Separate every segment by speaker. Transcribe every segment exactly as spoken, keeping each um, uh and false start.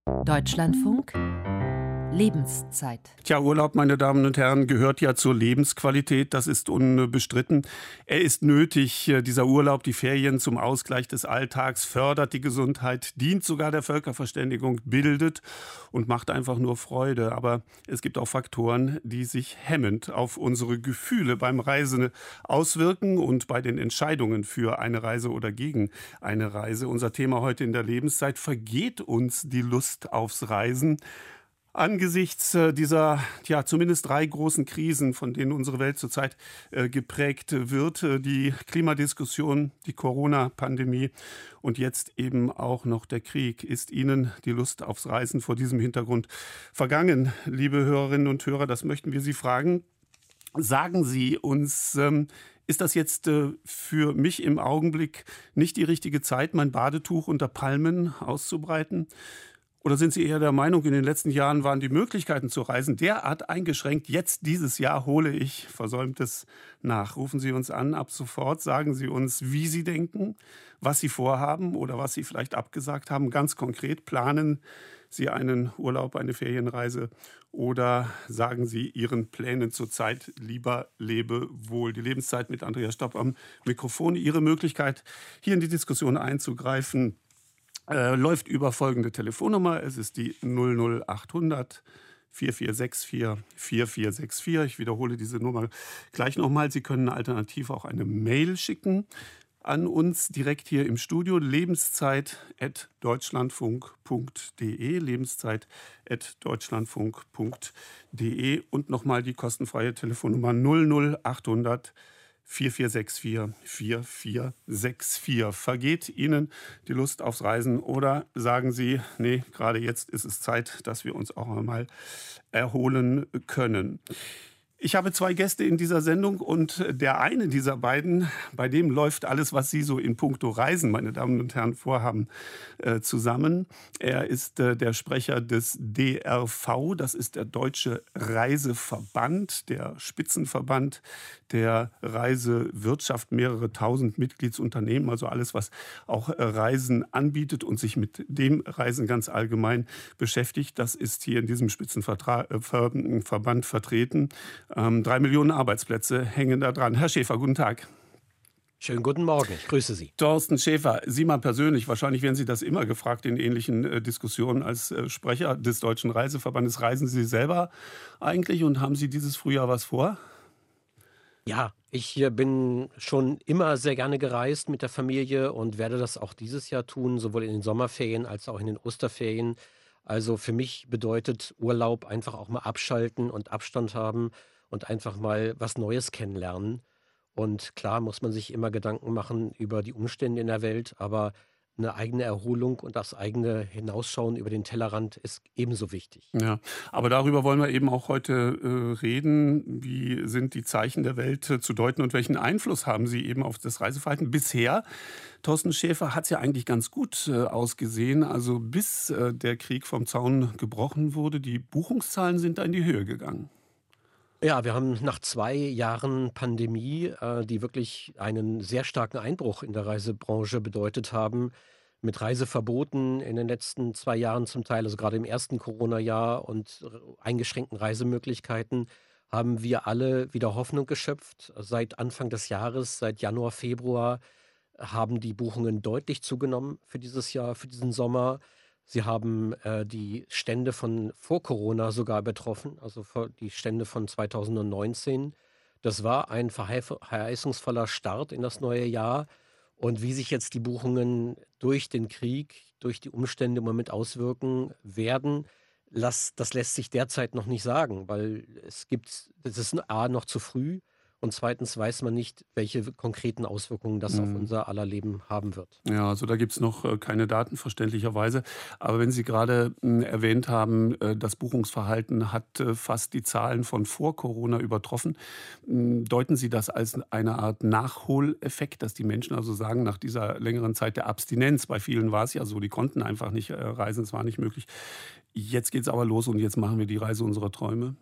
Speaker 1: Deutschlandfunk Lebenszeit.
Speaker 2: Tja, Urlaub, meine Damen und Herren, gehört ja zur Lebensqualität, das ist unbestritten. Er ist nötig, dieser Urlaub, die Ferien zum Ausgleich des Alltags, fördert die Gesundheit, dient sogar der Völkerverständigung, bildet und macht einfach nur Freude. Aber es gibt auch Faktoren, die sich hemmend auf unsere Gefühle beim Reisen auswirken und bei den Entscheidungen für eine Reise oder gegen eine Reise. Unser Thema heute in der Lebenszeit: Vergeht uns die Lust aufs Reisen? Angesichts dieser, ja, zumindest drei großen Krisen, von denen unsere Welt zurzeit äh, geprägt wird, äh, die Klimadiskussion, die Corona-Pandemie und jetzt eben auch noch der Krieg, ist Ihnen die Lust aufs Reisen vor diesem Hintergrund vergangen? Liebe Hörerinnen und Hörer, das möchten wir Sie fragen. Sagen Sie uns, ähm, ist das jetzt äh, für mich im Augenblick nicht die richtige Zeit, mein Badetuch unter Palmen auszubreiten? Oder sind Sie eher der Meinung, in den letzten Jahren waren die Möglichkeiten zu reisen derart eingeschränkt, jetzt dieses Jahr hole ich Versäumtes nach? Rufen Sie uns an ab sofort, sagen Sie uns, wie Sie denken, was Sie vorhaben oder was Sie vielleicht abgesagt haben. Ganz konkret, planen Sie einen Urlaub, eine Ferienreise oder sagen Sie Ihren Plänen zurzeit lieber Lebewohl? Die Lebenszeit mit Andreas Stopp am Mikrofon. Ihre Möglichkeit, hier in die Diskussion einzugreifen, Äh, läuft über folgende Telefonnummer. Es ist die null null achthundert vier vier sechs vier vier vier sechs vier. Ich wiederhole diese Nummer gleich nochmal. Sie können alternativ auch eine Mail schicken an uns direkt hier im Studio. lebenszeit at deutschlandfunk punkt de. lebenszeit at deutschlandfunk punkt de. Und nochmal die kostenfreie Telefonnummer null null achthundert vier vier sechs vier vier vier sechs vier. Vergeht Ihnen die Lust aufs Reisen oder sagen Sie, nee, gerade jetzt ist es Zeit, dass wir uns auch einmal erholen können? Ich habe zwei Gäste in dieser Sendung und der eine dieser beiden, bei dem läuft alles, was Sie so in puncto Reisen, meine Damen und Herren, vorhaben, äh, zusammen. Er ist äh, der Sprecher des D R V, das ist der Deutsche Reiseverband, der Spitzenverband der Reisewirtschaft, mehrere tausend Mitgliedsunternehmen, also alles, was auch äh, Reisen anbietet und sich mit dem Reisen ganz allgemein beschäftigt. Das ist hier in diesem Spitzenverband vertreten. Ähm, drei Millionen Arbeitsplätze hängen da dran. Herr Schäfer, guten Tag.
Speaker 3: Schönen guten Morgen, ich grüße Sie.
Speaker 2: Thorsten Schäfer, Sie mal persönlich, wahrscheinlich werden Sie das immer gefragt in ähnlichen äh, Diskussionen als äh, Sprecher des Deutschen Reiseverbandes. Reisen Sie selber eigentlich und haben Sie dieses Frühjahr was vor?
Speaker 3: Ja, ich äh, bin schon immer sehr gerne gereist mit der Familie und werde das auch dieses Jahr tun, sowohl in den Sommerferien als auch in den Osterferien. Also für mich bedeutet Urlaub einfach auch mal abschalten und Abstand haben und einfach mal was Neues kennenlernen. Und klar muss man sich immer Gedanken machen über die Umstände in der Welt, aber eine eigene Erholung und das eigene Hinausschauen über den Tellerrand ist ebenso wichtig.
Speaker 2: Ja, aber darüber wollen wir eben auch heute äh, reden. Wie sind die Zeichen der Welt äh, zu deuten und welchen Einfluss haben sie eben auf das Reiseverhalten? Bisher, Thorsten Schäfer, hat es ja eigentlich ganz gut äh, ausgesehen. Also bis äh, der Krieg vom Zaun gebrochen wurde, die Buchungszahlen sind da in die Höhe gegangen.
Speaker 3: Ja, wir haben nach zwei Jahren Pandemie, äh, die wirklich einen sehr starken Einbruch in der Reisebranche bedeutet haben, mit Reiseverboten in den letzten zwei Jahren zum Teil, also gerade im ersten Corona-Jahr und r- eingeschränkten Reisemöglichkeiten, haben wir alle wieder Hoffnung geschöpft. Seit Anfang des Jahres, seit Januar, Februar, haben die Buchungen deutlich zugenommen für dieses Jahr, für diesen Sommer. Sie haben äh, die Stände von vor Corona sogar übertroffen, also vor- die Stände von zweitausendneunzehn. Das war ein verheif- verheißungsvoller Start in das neue Jahr. Und wie sich jetzt die Buchungen durch den Krieg, durch die Umstände im Moment auswirken werden, lass, das lässt sich derzeit noch nicht sagen, weil es gibt, es ist A noch zu früh und zweitens weiß man nicht, welche konkreten Auswirkungen das auf
Speaker 2: Mhm.
Speaker 3: unser aller Leben haben wird.
Speaker 2: Ja, also da gibt's noch äh, keine Daten, verständlicherweise. Aber wenn Sie gerade mh, erwähnt haben, äh, das Buchungsverhalten hat äh, fast die Zahlen von vor Corona übertroffen, mh, deuten Sie das als eine Art Nachholeffekt, dass die Menschen also sagen, nach dieser längeren Zeit der Abstinenz, bei vielen war es ja so, die konnten einfach nicht äh, reisen, es war nicht möglich. Jetzt geht's aber los und jetzt machen wir die Reise unserer Träume.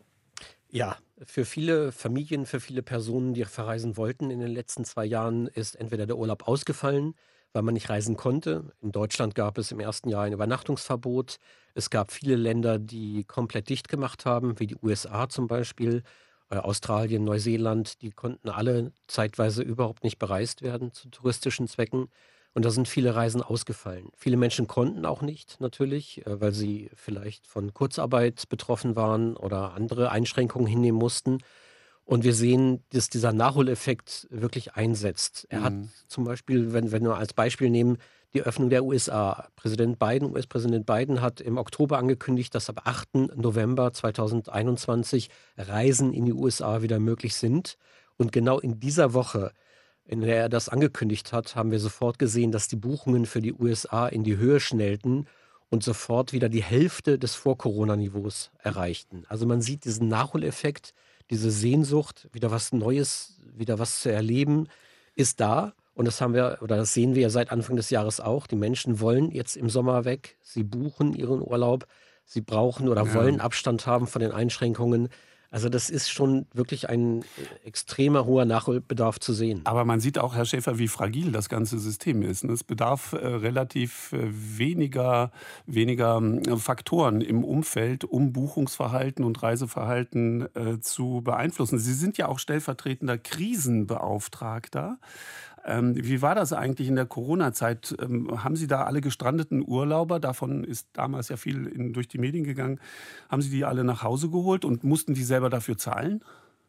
Speaker 3: Ja, für viele Familien, für viele Personen, die verreisen wollten in den letzten zwei Jahren, ist entweder der Urlaub ausgefallen, weil man nicht reisen konnte. In Deutschland gab es im ersten Jahr ein Übernachtungsverbot. Es gab viele Länder, die komplett dicht gemacht haben, wie die U S A zum Beispiel, äh, Australien, Neuseeland. Die konnten alle zeitweise überhaupt nicht bereist werden zu touristischen Zwecken. Und da sind viele Reisen ausgefallen. Viele Menschen konnten auch nicht natürlich, äh, weil sie vielleicht von Kurzarbeit betroffen waren oder andere Einschränkungen hinnehmen mussten. Und wir sehen, dass dieser Nachholeffekt wirklich einsetzt. Er hat
Speaker 2: Mhm.
Speaker 3: zum Beispiel, wenn, wenn wir als Beispiel nehmen, die Öffnung der U S A. Präsident Biden, U S-Präsident Biden hat im Oktober angekündigt, dass ab achten November zweitausendeinundzwanzig Reisen in die U S A wieder möglich sind. Und genau in dieser Woche, in der er das angekündigt hat, haben wir sofort gesehen, dass die Buchungen für die U S A in die Höhe schnellten und sofort wieder die Hälfte des Vor-Corona-Niveaus erreichten. Also man sieht diesen Nachholeffekt, diese Sehnsucht, wieder was Neues, wieder was zu erleben, ist da. Und das haben wir, oder das sehen wir ja seit Anfang des Jahres auch. Die Menschen wollen jetzt im Sommer weg. Sie buchen ihren Urlaub. Sie brauchen oder
Speaker 2: Ja.
Speaker 3: wollen Abstand haben von den Einschränkungen. Also das ist schon wirklich ein äh, extremer hoher Nachholbedarf zu sehen.
Speaker 2: Aber man sieht auch, Herr Schäfer, wie fragil das ganze System ist. Es bedarf äh, relativ äh, weniger, weniger äh, Faktoren im Umfeld, um Buchungsverhalten und Reiseverhalten äh, zu beeinflussen. Sie sind ja auch stellvertretender Krisenbeauftragter. Ähm, wie war das eigentlich in der Corona-Zeit? Ähm, haben Sie da alle gestrandeten Urlauber, davon ist damals ja viel in, durch die Medien gegangen, haben Sie die alle nach Hause geholt und mussten die selber dafür zahlen?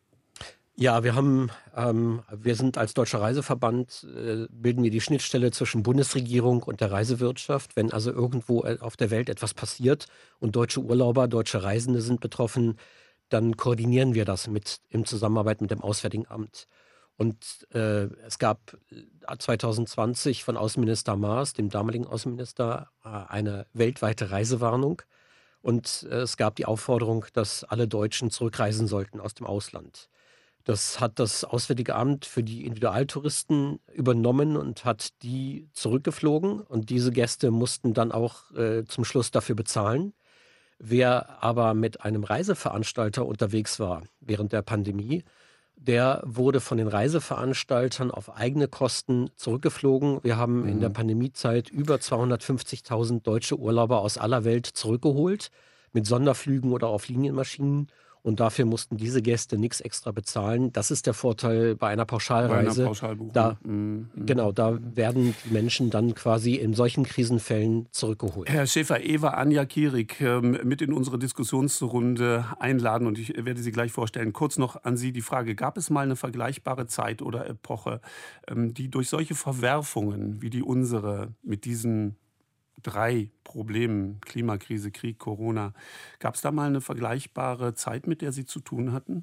Speaker 3: Ja, wir haben, ähm, wir sind als Deutscher Reiseverband, äh, bilden wir die Schnittstelle zwischen Bundesregierung und der Reisewirtschaft. Wenn also irgendwo äh, auf der Welt etwas passiert und deutsche Urlauber, deutsche Reisende sind betroffen, dann koordinieren wir das mit in Zusammenarbeit mit dem Auswärtigen Amt. Und äh, es gab äh, zwanzig zwanzig von Außenminister Maas, dem damaligen Außenminister, äh, eine weltweite Reisewarnung. Und äh, es gab die Aufforderung, dass alle Deutschen zurückreisen sollten aus dem Ausland. Das hat das Auswärtige Amt für die Individualtouristen übernommen und hat die zurückgeflogen. Und diese Gäste mussten dann auch äh, zum Schluss dafür bezahlen. Wer aber mit einem Reiseveranstalter unterwegs war während der Pandemie, der wurde von den Reiseveranstaltern auf eigene Kosten zurückgeflogen. Wir haben in der
Speaker 2: Mhm.
Speaker 3: Pandemiezeit über zweihundertfünfzigtausend deutsche Urlauber aus aller Welt zurückgeholt, mit Sonderflügen oder auf Linienmaschinen. Und dafür mussten diese Gäste nichts extra bezahlen. Das ist der Vorteil bei einer
Speaker 2: Bei einer
Speaker 3: Pauschalreise.
Speaker 2: Pauschalbuchung.
Speaker 3: Da,
Speaker 2: Mhm.
Speaker 3: genau, da
Speaker 2: Mhm.
Speaker 3: werden die Menschen dann quasi in solchen Krisenfällen zurückgeholt.
Speaker 2: Herr Schäfer, Eva Anja Kierig ähm, mit in unsere Diskussionsrunde einladen und ich werde sie gleich vorstellen. Kurz noch an Sie die Frage, gab es mal eine vergleichbare Zeit oder Epoche, ähm, die durch solche Verwerfungen wie die unsere mit diesen drei Problemen, Klimakrise, Krieg, Corona, gab es da mal eine vergleichbare Zeit, mit der Sie zu tun hatten?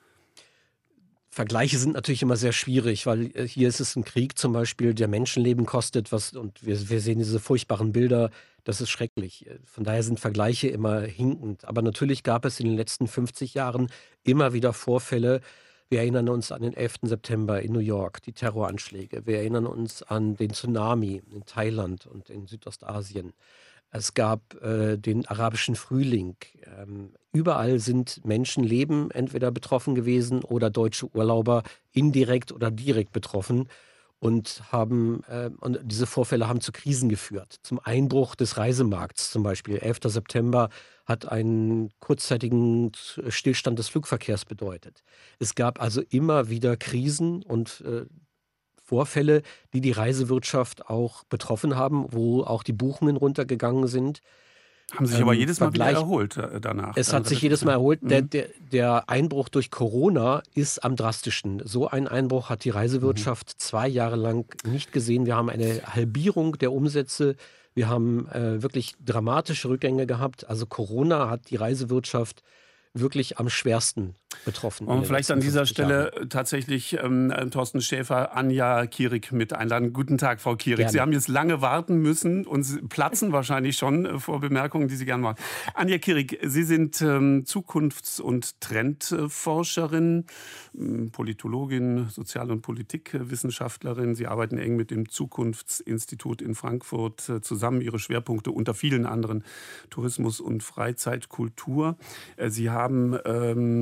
Speaker 3: Vergleiche sind natürlich immer sehr schwierig, weil äh, hier ist es ein Krieg zum Beispiel, der Menschenleben kostet, was, und wir, wir sehen diese furchtbaren Bilder, das ist schrecklich. Äh, Von daher sind Vergleiche immer hinkend. Aber natürlich gab es in den letzten fünfzig Jahren immer wieder Vorfälle. Wir erinnern uns an den elften September in New York, die Terroranschläge. Wir erinnern uns an den Tsunami in Thailand und in Südostasien. Es gab äh, den arabischen Frühling. Ähm, überall sind Menschenleben entweder betroffen gewesen oder deutsche Urlauber indirekt oder direkt betroffen und haben äh, und diese Vorfälle haben zu Krisen geführt, zum Einbruch des Reisemarkts zum Beispiel. elfter September hat einen kurzzeitigen Stillstand des Flugverkehrs bedeutet. Es gab also immer wieder Krisen und äh, Vorfälle, die die Reisewirtschaft auch betroffen haben, wo auch die Buchungen runtergegangen sind.
Speaker 2: Haben sich aber
Speaker 3: Ähm,
Speaker 2: jedes Mal wieder
Speaker 3: Vergleich,
Speaker 2: erholt äh, danach,
Speaker 3: es
Speaker 2: dann
Speaker 3: hat sich
Speaker 2: relativ
Speaker 3: jedes Mal
Speaker 2: schnell.
Speaker 3: erholt. Der,
Speaker 2: Mhm.
Speaker 3: der, der Einbruch durch Corona ist am drastischsten. So einen Einbruch hat die
Speaker 2: Mhm.
Speaker 3: Reisewirtschaft zwei Jahre lang nicht gesehen. Wir haben eine Halbierung der Umsätze. Wir haben äh, wirklich dramatische Rückgänge gehabt. Also Corona hat die Reisewirtschaft wirklich am schwersten betroffen in
Speaker 2: Und
Speaker 3: den
Speaker 2: vielleicht an
Speaker 3: letzten
Speaker 2: dieser
Speaker 3: fünfzig Jahren.
Speaker 2: Stelle tatsächlich ähm, äh, Thorsten Schäfer, Anja Kierig mit einladen. Guten Tag, Frau Kierig. Sie
Speaker 3: Gerne.
Speaker 2: haben jetzt lange warten müssen und Sie platzen wahrscheinlich schon äh, vor Bemerkungen, die Sie gerne machen. Anja Kierig, Sie sind ähm, Zukunfts- und Trendforscherin, ähm, Politologin, Sozial- und Politikwissenschaftlerin. Sie arbeiten eng mit dem Zukunftsinstitut in Frankfurt äh, zusammen. Ihre Schwerpunkte unter vielen anderen Tourismus und Freizeit, Kultur. Äh, Sie haben ähm, vor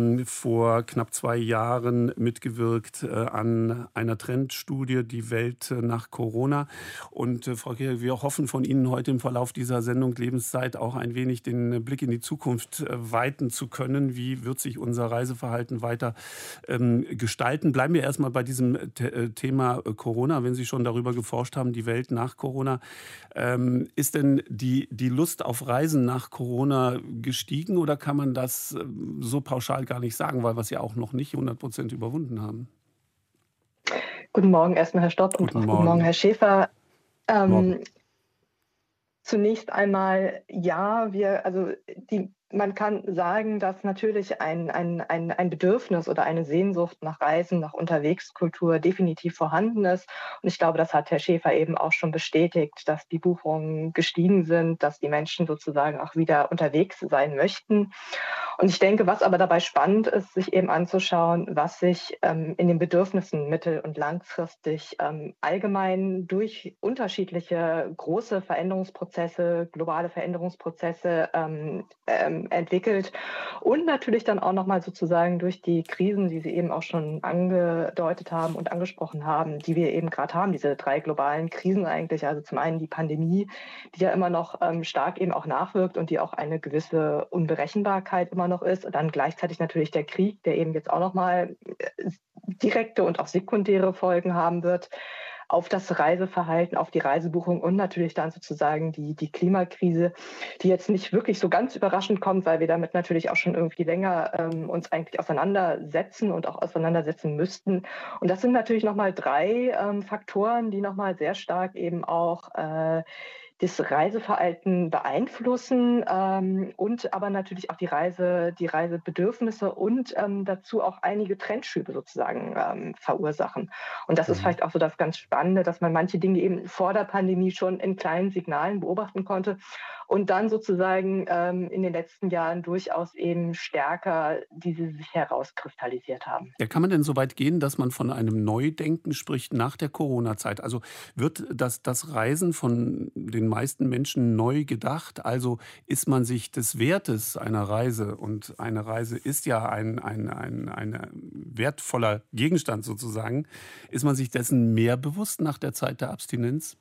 Speaker 2: vor knapp zwei Jahren mitgewirkt äh, an einer Trendstudie, die Welt äh, nach Corona. Und äh, Frau Kehrig, wir hoffen von Ihnen heute im Verlauf dieser Sendung Lebenszeit auch ein wenig den Blick in die Zukunft äh, weiten zu können. Wie wird sich unser Reiseverhalten weiter ähm, gestalten? Bleiben wir erstmal bei diesem T- äh, Thema äh, Corona, wenn Sie schon darüber geforscht haben, die Welt nach Corona. Ähm, ist denn die, die Lust auf Reisen nach Corona gestiegen oder kann man das äh, so pauschal gar nicht sagen, weil wir es ja auch noch nicht hundert Prozent überwunden haben?
Speaker 4: Guten Morgen erstmal, Herr Stopp, und
Speaker 2: Guten
Speaker 4: auch guten Morgen,
Speaker 2: Morgen.
Speaker 4: Herr Schäfer.
Speaker 2: Morgen.
Speaker 4: Ähm, zunächst einmal, ja, wir, also die, man kann sagen, dass natürlich ein, ein, ein, ein Bedürfnis oder eine Sehnsucht nach Reisen, nach Unterwegskultur definitiv vorhanden ist. Und ich glaube, das hat Herr Schäfer eben auch schon bestätigt, dass die Buchungen gestiegen sind, dass die Menschen sozusagen auch wieder unterwegs sein möchten. Und ich denke, was aber dabei spannend ist, sich eben anzuschauen, was sich ähm, in den Bedürfnissen mittel- und langfristig ähm, allgemein durch unterschiedliche große Veränderungsprozesse, globale Veränderungsprozesse ähm, ähm, entwickelt und natürlich dann auch nochmal sozusagen durch die Krisen, die Sie eben auch schon angedeutet haben und angesprochen haben, die wir eben gerade haben, diese drei globalen Krisen eigentlich, also zum einen die Pandemie, die ja immer noch ähm, stark eben auch nachwirkt und die auch eine gewisse Unberechenbarkeit immer noch ist. Und dann gleichzeitig natürlich der Krieg, der eben jetzt auch nochmal direkte und auch sekundäre Folgen haben wird auf das Reiseverhalten, auf die Reisebuchung und natürlich dann sozusagen die, die Klimakrise, die jetzt nicht wirklich so ganz überraschend kommt, weil wir damit natürlich auch schon irgendwie länger ähm, uns eigentlich auseinandersetzen und auch auseinandersetzen müssten. Und das sind natürlich nochmal drei ähm, Faktoren, die nochmal sehr stark eben auch äh, das Reiseverhalten beeinflussen ähm, und aber natürlich auch die Reise, die Reisebedürfnisse und ähm, dazu auch einige Trendschübe sozusagen ähm, verursachen. Und das ist
Speaker 2: Mhm.
Speaker 4: vielleicht auch so das ganz Spannende, dass man manche Dinge eben vor der Pandemie schon in kleinen Signalen beobachten konnte und dann sozusagen ähm, in den letzten Jahren durchaus eben stärker diese sich herauskristallisiert haben.
Speaker 2: Ja, kann man denn so weit gehen, dass man von einem Neudenken spricht nach der Corona-Zeit? Also wird das, das Reisen von den meisten Menschen neu gedacht? Also ist man sich des Wertes einer Reise, und eine Reise ist ja ein, ein, ein, ein wertvoller Gegenstand sozusagen, ist man sich dessen mehr bewusst nach der Zeit der Abstinenz?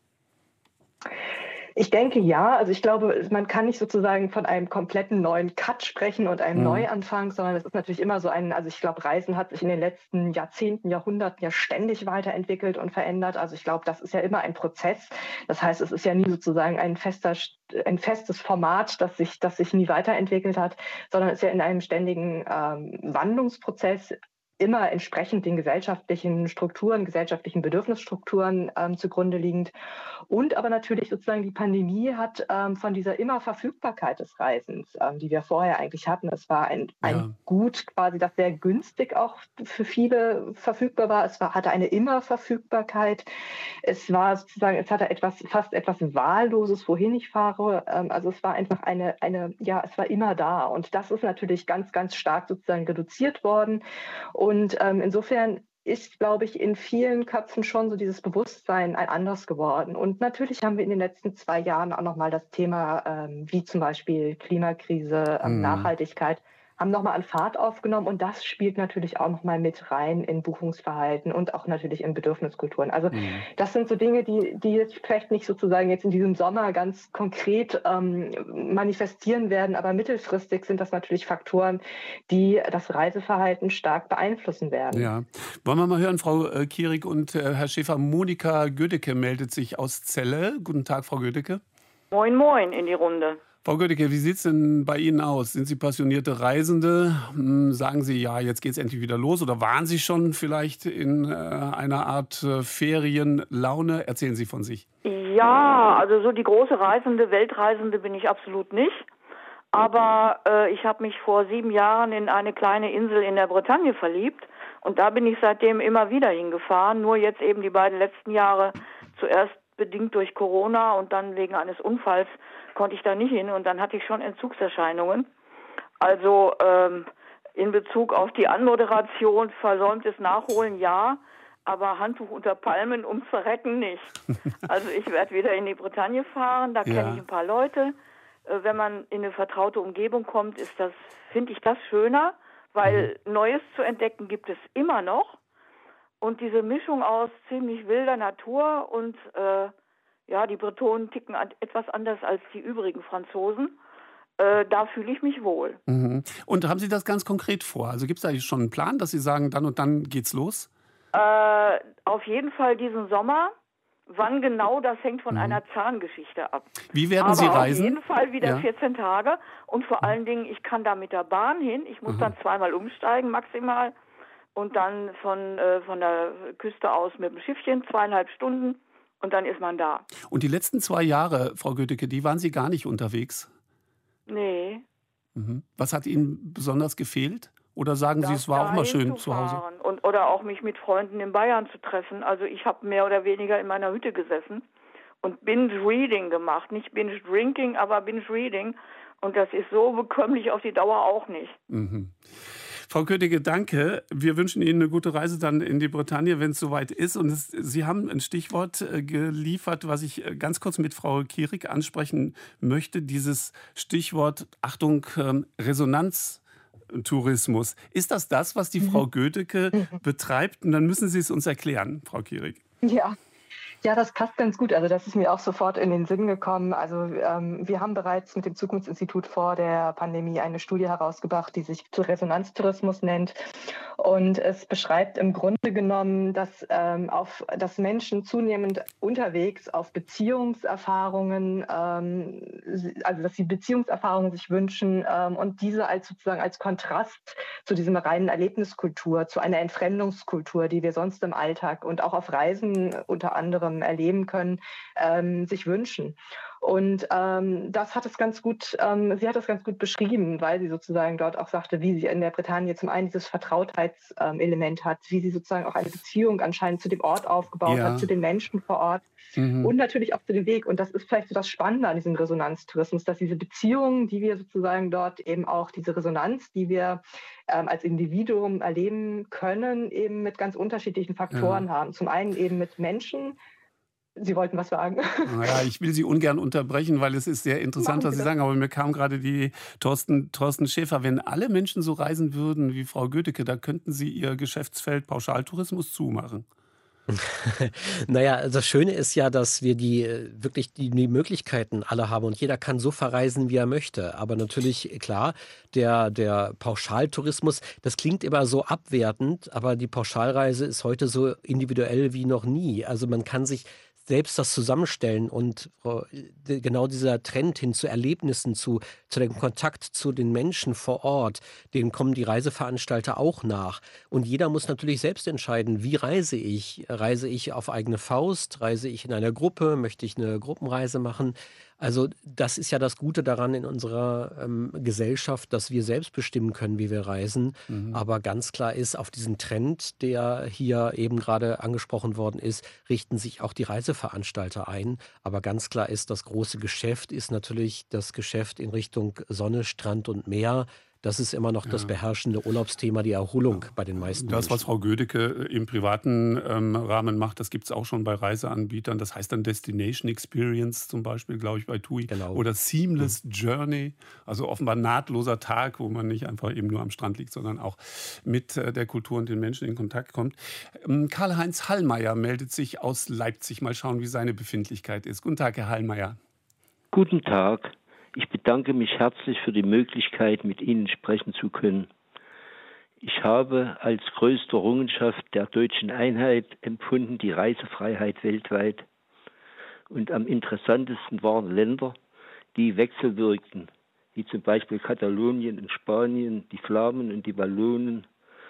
Speaker 4: Ich denke ja, also ich glaube, man kann nicht sozusagen von einem kompletten neuen Cut sprechen und einem
Speaker 2: Mhm.
Speaker 4: Neuanfang, sondern es ist natürlich immer so ein, also ich glaube, Reisen hat sich in den letzten Jahrzehnten, Jahrhunderten ja ständig weiterentwickelt und verändert. Also ich glaube, das ist ja immer ein Prozess. Das heißt, es ist ja nie sozusagen ein fester, ein festes Format, das sich, das sich nie weiterentwickelt hat, sondern es ist ja in einem ständigen ähm, Wandlungsprozess, immer entsprechend den gesellschaftlichen Strukturen, gesellschaftlichen Bedürfnisstrukturen ähm, zugrunde liegend. Und aber natürlich sozusagen die Pandemie hat ähm, von dieser Immerverfügbarkeit des Reisens, ähm, die wir vorher eigentlich hatten, es war ein, ein
Speaker 2: Ja.
Speaker 4: Gut quasi, das sehr günstig auch für viele verfügbar war. Es war, hatte eine Immerverfügbarkeit. Es war sozusagen, es hatte etwas, fast etwas Wahlloses, wohin ich fahre. Ähm, also es war einfach eine, eine, ja, es war immer da. Und das ist natürlich ganz, ganz stark sozusagen reduziert worden. Und ähm, insofern ist, glaube ich, in vielen Köpfen schon so dieses Bewusstsein ein anderes geworden. Und natürlich haben wir in den letzten zwei Jahren auch nochmal das Thema, ähm, wie zum Beispiel Klimakrise, ähm,
Speaker 2: Mhm.
Speaker 4: Nachhaltigkeit, haben nochmal an Fahrt aufgenommen. Und das spielt natürlich auch nochmal mit rein in Buchungsverhalten und auch natürlich in Bedürfniskulturen. Also
Speaker 2: Mhm.
Speaker 4: das sind so Dinge, die, die jetzt vielleicht nicht sozusagen jetzt in diesem Sommer ganz konkret ähm, manifestieren werden, aber mittelfristig sind das natürlich Faktoren, die das Reiseverhalten stark beeinflussen werden.
Speaker 2: Ja. Wollen wir mal hören, Frau äh, Kierig und äh, Herr Schäfer. Monika Gödecke meldet sich aus Celle. Guten Tag, Frau Gödecke.
Speaker 5: Moin, moin in die Runde.
Speaker 2: Frau Gödecke, wie sieht es denn bei Ihnen aus? Sind Sie passionierte Reisende? Hm, sagen Sie, ja, jetzt geht es endlich wieder los? Oder waren Sie schon vielleicht in äh, einer Art äh, Ferienlaune? Erzählen Sie von sich.
Speaker 5: Ja, also so die große Reisende, Weltreisende bin ich absolut nicht. Aber äh, ich habe mich vor sieben Jahren in eine kleine Insel in der Bretagne verliebt. Und da bin ich seitdem immer wieder hingefahren. Nur jetzt eben die beiden letzten Jahre, zuerst bedingt durch Corona und dann wegen eines Unfalls konnte ich da nicht hin. Und dann hatte ich schon Entzugserscheinungen. Also ähm, in Bezug auf die Anmoderation, versäumtes Nachholen, ja. Aber Handtuch unter Palmen ums Verrecken nicht. Also ich werde wieder in die Bretagne fahren, da
Speaker 2: Ja.
Speaker 5: kenne ich ein paar Leute. Äh, Wenn man in eine vertraute Umgebung kommt, ist das, finde ich das schöner, weil mhm. Neues zu entdecken gibt es immer noch. Und diese Mischung aus ziemlich wilder Natur und äh, ja, die Bretonen ticken an, etwas anders als die übrigen Franzosen. Äh, da fühle ich mich wohl.
Speaker 2: Mhm. Und haben Sie das ganz konkret vor? Also gibt es da schon einen Plan, dass Sie sagen, dann und dann geht's los?
Speaker 5: Äh, auf jeden Fall diesen Sommer. Wann genau, das hängt von mhm. einer Zahngeschichte ab.
Speaker 2: Wie werden
Speaker 5: Aber
Speaker 2: Sie reisen?
Speaker 5: auf jeden Fall wieder
Speaker 2: ja.
Speaker 5: vierzehn Tage. Und vor allen Dingen, ich kann da mit der Bahn hin. Ich muss mhm. dann zweimal umsteigen maximal. Und dann von, äh, von der Küste aus mit dem Schiffchen, zweieinhalb Stunden. Und dann ist man da.
Speaker 2: Und die letzten zwei Jahre, Frau Gödecke, die waren Sie gar nicht unterwegs?
Speaker 5: Nee.
Speaker 2: Mhm. Was hat Ihnen besonders gefehlt? Oder sagen Sie, es war auch mal schön zu, zu Hause?
Speaker 5: Und, oder auch mich mit Freunden in Bayern zu treffen. Also ich habe mehr oder weniger in meiner Hütte gesessen und Binge-Reading gemacht. Nicht Binge-Drinking, aber Binge-Reading. Und das ist so bekömmlich auf die Dauer auch nicht.
Speaker 2: Mhm. Frau Gödecke, danke. Wir wünschen Ihnen eine gute Reise dann in die Bretagne, wenn es soweit ist. Und es, Sie haben ein Stichwort geliefert, was ich ganz kurz mit Frau Kierig ansprechen möchte. Dieses Stichwort, Achtung, Resonanztourismus. Ist das das, was die mhm. Frau Gödecke mhm. betreibt? Und dann müssen Sie es uns erklären, Frau Kierig.
Speaker 4: Ja. Ja, das passt ganz gut. Also das ist mir auch sofort in den Sinn gekommen. Also ähm, wir haben bereits mit dem Zukunftsinstitut vor der Pandemie eine Studie herausgebracht, die sich zu Resonanztourismus nennt. Und es beschreibt im Grunde genommen, dass, ähm, auf, dass Menschen zunehmend unterwegs auf Beziehungserfahrungen, ähm, also dass sie Beziehungserfahrungen sich wünschen ähm, und diese als sozusagen als Kontrast zu diesem reinen Erlebniskultur, zu einer Entfremdungskultur, die wir sonst im Alltag und auch auf Reisen unter anderem erleben können, ähm, sich wünschen. Und ähm, das hat es ganz gut, ähm, sie hat es ganz gut beschrieben, weil sie sozusagen dort auch sagte, wie sie in der Bretagne zum einen dieses Vertrautheitselement hat, wie sie sozusagen auch eine Beziehung anscheinend zu dem Ort aufgebaut ja. hat, zu den Menschen vor Ort mhm. und natürlich auch zu dem Weg. Und das ist vielleicht so das Spannende an diesem Resonanztourismus, dass diese Beziehungen, die wir sozusagen dort eben auch, diese Resonanz, die wir ähm, als Individuum erleben können, eben mit ganz unterschiedlichen Faktoren ja. haben. Zum einen eben mit Menschen. Sie wollten was sagen.
Speaker 2: Naja, ich will Sie ungern unterbrechen, weil es ist sehr interessant, was Sie sagen. Aber mir kam gerade die Thorsten, Thorsten Schäfer. Wenn alle Menschen so reisen würden wie Frau Gödecke, da könnten Sie Ihr Geschäftsfeld Pauschaltourismus zumachen.
Speaker 3: Naja, das Schöne ist ja, dass wir die wirklich die, die Möglichkeiten alle haben und jeder kann so verreisen, wie er möchte. Aber natürlich, klar, der, der Pauschaltourismus, das klingt immer so abwertend, aber die Pauschalreise ist heute so individuell wie noch nie. Also man kann sich selbst das zusammenstellen und äh, genau dieser Trend hin zu Erlebnissen, zu, zu dem Kontakt zu den Menschen vor Ort, dem kommen die Reiseveranstalter auch nach. Und jeder muss natürlich selbst entscheiden, wie reise ich? Reise ich auf eigene Faust? Reise ich in einer Gruppe? Möchte ich eine Gruppenreise machen? Also das ist ja das Gute daran in unserer ähm, Gesellschaft, dass wir selbst bestimmen können, wie wir reisen. Mhm. Aber ganz klar ist, auf diesen Trend, der hier eben gerade angesprochen worden ist, richten sich auch die Reiseveranstalter ein. Aber ganz klar ist, das große Geschäft ist natürlich das Geschäft in Richtung Sonne, Strand und Meer. Das ist immer noch das ja. beherrschende Urlaubsthema, die Erholung ja. bei den meisten
Speaker 2: Das,
Speaker 3: Menschen.
Speaker 2: was Frau Gödecke im privaten ähm, Rahmen macht, das gibt es auch schon bei Reiseanbietern. Das heißt dann Destination Experience zum Beispiel, glaube ich, bei TUI.
Speaker 3: Genau.
Speaker 2: Oder Seamless mhm. Journey, also offenbar nahtloser Tag, wo man nicht einfach eben nur am Strand liegt, sondern auch mit äh, der Kultur und den Menschen in Kontakt kommt. Ähm, Karl-Heinz Hallmeier meldet sich aus Leipzig. Mal schauen, wie seine Befindlichkeit ist. Guten Tag, Herr Hallmeier.
Speaker 6: Guten Tag. Ich bedanke mich herzlich für die Möglichkeit, mit Ihnen sprechen zu können. Ich habe als größte Errungenschaft der deutschen Einheit empfunden die Reisefreiheit weltweit. Und am interessantesten waren Länder, die wechselwirkten, wie zum Beispiel Katalonien in Spanien, die Flamen und die Wallonen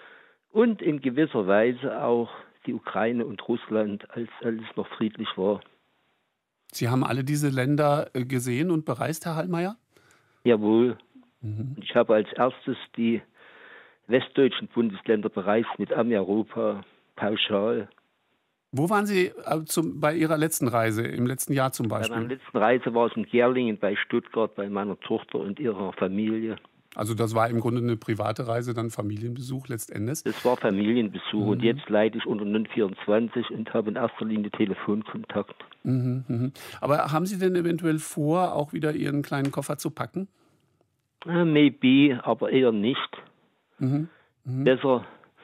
Speaker 6: und in gewisser Weise auch die Ukraine und Russland, als alles noch friedlich war.
Speaker 2: Sie haben alle diese Länder gesehen und bereist, Herr Hallmeier?
Speaker 6: Jawohl.
Speaker 2: Mhm.
Speaker 6: Ich habe als erstes die westdeutschen Bundesländer bereist mit Ami-Europa, pauschal.
Speaker 2: Wo waren Sie äh, zum, bei Ihrer letzten Reise, im letzten Jahr zum Beispiel?
Speaker 6: Bei meiner letzten Reise war es in Gerlingen bei Stuttgart bei meiner Tochter und ihrer Familie.
Speaker 2: Also das war im Grunde eine private Reise, dann Familienbesuch letztendlich?
Speaker 6: Das war Familienbesuch mhm. und jetzt leide ich unter null vierundzwanzig und habe in erster Linie Telefonkontakt.
Speaker 2: Mhm, mhm. Aber haben Sie denn eventuell vor, auch wieder Ihren kleinen Koffer zu packen?
Speaker 6: Uh, maybe, aber eher nicht.
Speaker 2: Mhm. Mhm.
Speaker 6: besser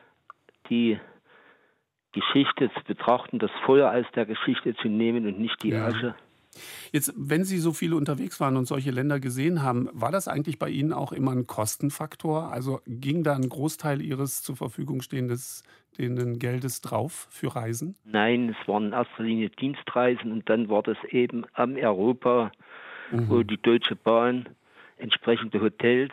Speaker 6: die Geschichte zu betrachten, das Feuer aus der Geschichte zu nehmen und nicht die
Speaker 2: Ja.
Speaker 6: Asche.
Speaker 2: Jetzt, wenn Sie so viele unterwegs waren und solche Länder gesehen haben, war das eigentlich bei Ihnen auch immer ein Kostenfaktor? Also ging da ein Großteil Ihres zur Verfügung stehendes, stehenden Geldes drauf für Reisen?
Speaker 6: Nein, es waren in erster Linie Dienstreisen und dann war das eben am Europa, wo
Speaker 2: Mhm.
Speaker 6: die Deutsche Bahn entsprechende Hotels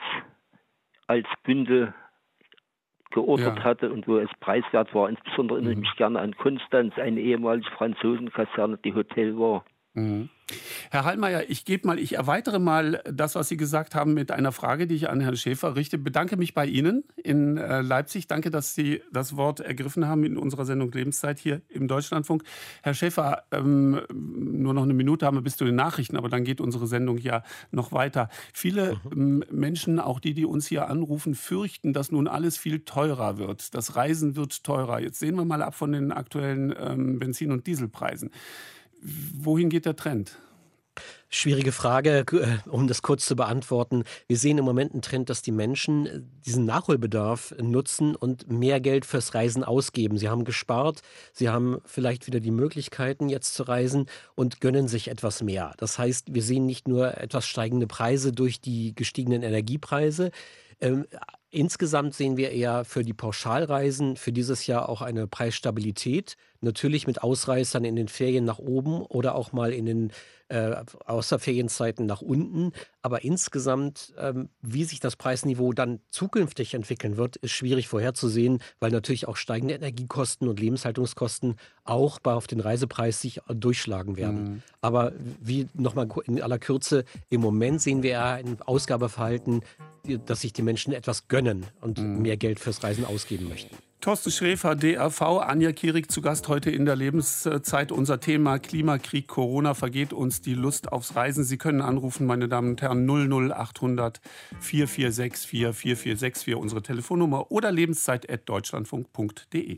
Speaker 6: als Bündel geordert
Speaker 2: Ja.
Speaker 6: hatte und wo es preiswert war. Insbesondere erinnere ich
Speaker 2: Mhm.
Speaker 6: mich gerne an Konstanz, eine ehemalige Franzosenkaserne, die Hotel war.
Speaker 2: Mhm. Herr Hallmeier, ich gebe mal, ich erweitere mal das, was Sie gesagt haben, mit einer Frage, die ich an Herrn Schäfer richte. Bedanke mich bei Ihnen in äh, Leipzig. Danke, dass Sie das Wort ergriffen haben in unserer Sendung Lebenszeit hier im Deutschlandfunk. Herr Schäfer, ähm, nur noch eine Minute haben wir bis zu den Nachrichten, aber dann geht unsere Sendung ja noch weiter. Viele
Speaker 3: Mhm.
Speaker 2: ähm, Menschen, auch die, die uns hier anrufen, fürchten, dass nun alles viel teurer wird. Das Reisen wird teurer. Jetzt sehen wir mal ab von den aktuellen ähm, Benzin- und Dieselpreisen. Wohin geht der Trend?
Speaker 3: Schwierige Frage, g- äh, um das kurz zu beantworten. Wir sehen im Moment einen Trend, dass die Menschen äh, diesen Nachholbedarf nutzen und mehr Geld fürs Reisen ausgeben. Sie haben gespart, sie haben vielleicht wieder die Möglichkeiten, jetzt zu reisen und gönnen sich etwas mehr. Das heißt, wir sehen nicht nur etwas steigende Preise durch die gestiegenen Energiepreise. Ähm, Insgesamt sehen wir eher für die Pauschalreisen für dieses Jahr auch eine Preisstabilität. Natürlich mit Ausreißern in den Ferien nach oben oder auch mal in den äh, Außerferienzeiten nach unten. Aber insgesamt, ähm, wie sich das Preisniveau dann zukünftig entwickeln wird, ist schwierig vorherzusehen, weil natürlich auch steigende Energiekosten und Lebenshaltungskosten auch bei, auf den Reisepreis sich äh, durchschlagen werden.
Speaker 2: Mhm.
Speaker 3: Aber wie nochmal in aller Kürze, im Moment sehen wir ja ein Ausgabeverhalten, die- dass sich die Menschen etwas gönnen und
Speaker 2: Mhm.
Speaker 3: mehr Geld fürs Reisen ausgeben möchten.
Speaker 2: Thorsten Schräfer, D R V, Anja Kierig zu Gast heute in der Lebenszeit. Unser Thema Klimakrieg, Corona, vergeht uns die Lust aufs Reisen. Sie können anrufen, meine Damen und Herren, null null achthundert vier vier sechs vier vier vier sechs vier, unsere Telefonnummer, oder lebenszeit at deutschlandfunk punkt de.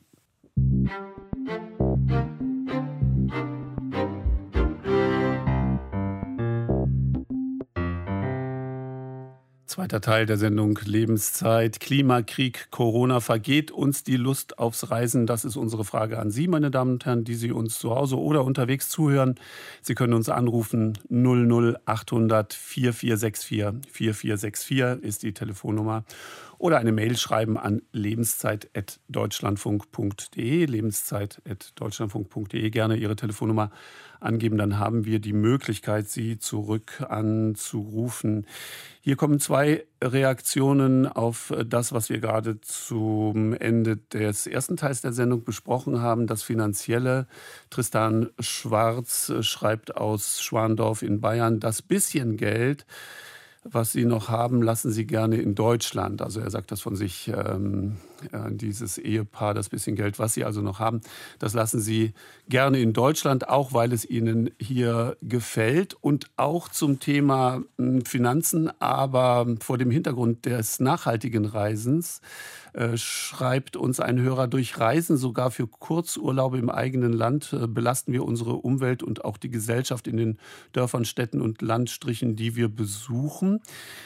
Speaker 2: Zweiter Teil der Sendung Lebenszeit, Klimakrieg, Corona, vergeht uns die Lust aufs Reisen? Das ist unsere Frage an Sie, meine Damen und Herren, die Sie uns zu Hause oder unterwegs zuhören. Sie können uns anrufen, null null achthundert vier vier sechs vier vier vier sechs vier ist die Telefonnummer. Oder eine Mail schreiben an lebenszeit at deutschlandfunk punkt de, lebenszeit at deutschlandfunk punkt de. Gerne Ihre Telefonnummer angeben, dann haben wir die Möglichkeit, Sie zurück anzurufen. Hier kommen zwei Reaktionen auf das, was wir gerade zum Ende des ersten Teils der Sendung besprochen haben. Das Finanzielle. Tristan Schwarz schreibt aus Schwandorf in Bayern: Das bisschen Geld, was Sie noch haben, lassen Sie gerne in Deutschland. Also er sagt das von sich, ähm, äh, dieses Ehepaar, das bisschen Geld, was Sie also noch haben, das lassen Sie gerne in Deutschland, auch weil es Ihnen hier gefällt. Und auch zum Thema äh, Finanzen, aber vor dem Hintergrund des nachhaltigen Reisens, äh, schreibt uns ein Hörer: Durch Reisen, sogar für Kurzurlaube im eigenen Land, äh, belasten wir unsere Umwelt und auch die Gesellschaft in den Dörfern, Städten und Landstrichen, die wir besuchen.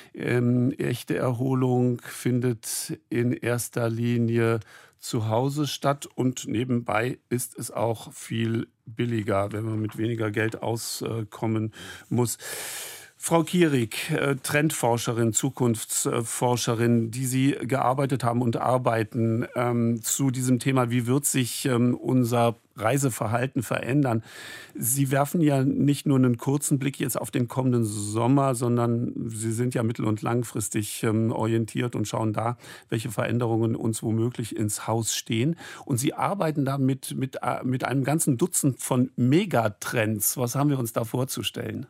Speaker 2: Ähm, echte Erholung findet in erster Linie zu Hause statt und nebenbei ist es auch viel billiger, wenn man mit weniger Geld auskommen muss. Frau Kierig, äh, Trendforscherin, Zukunftsforscherin, die Sie gearbeitet haben und arbeiten ähm, zu diesem Thema, wie wird sich ähm, unser Reiseverhalten verändern? Sie werfen ja nicht nur einen kurzen Blick jetzt auf den kommenden Sommer, sondern Sie sind ja mittel- und langfristig ähm, orientiert und schauen da, welche Veränderungen uns womöglich ins Haus stehen. Und Sie arbeiten da mit, mit, äh, mit einem ganzen Dutzend von Megatrends. Was haben wir uns da vorzustellen?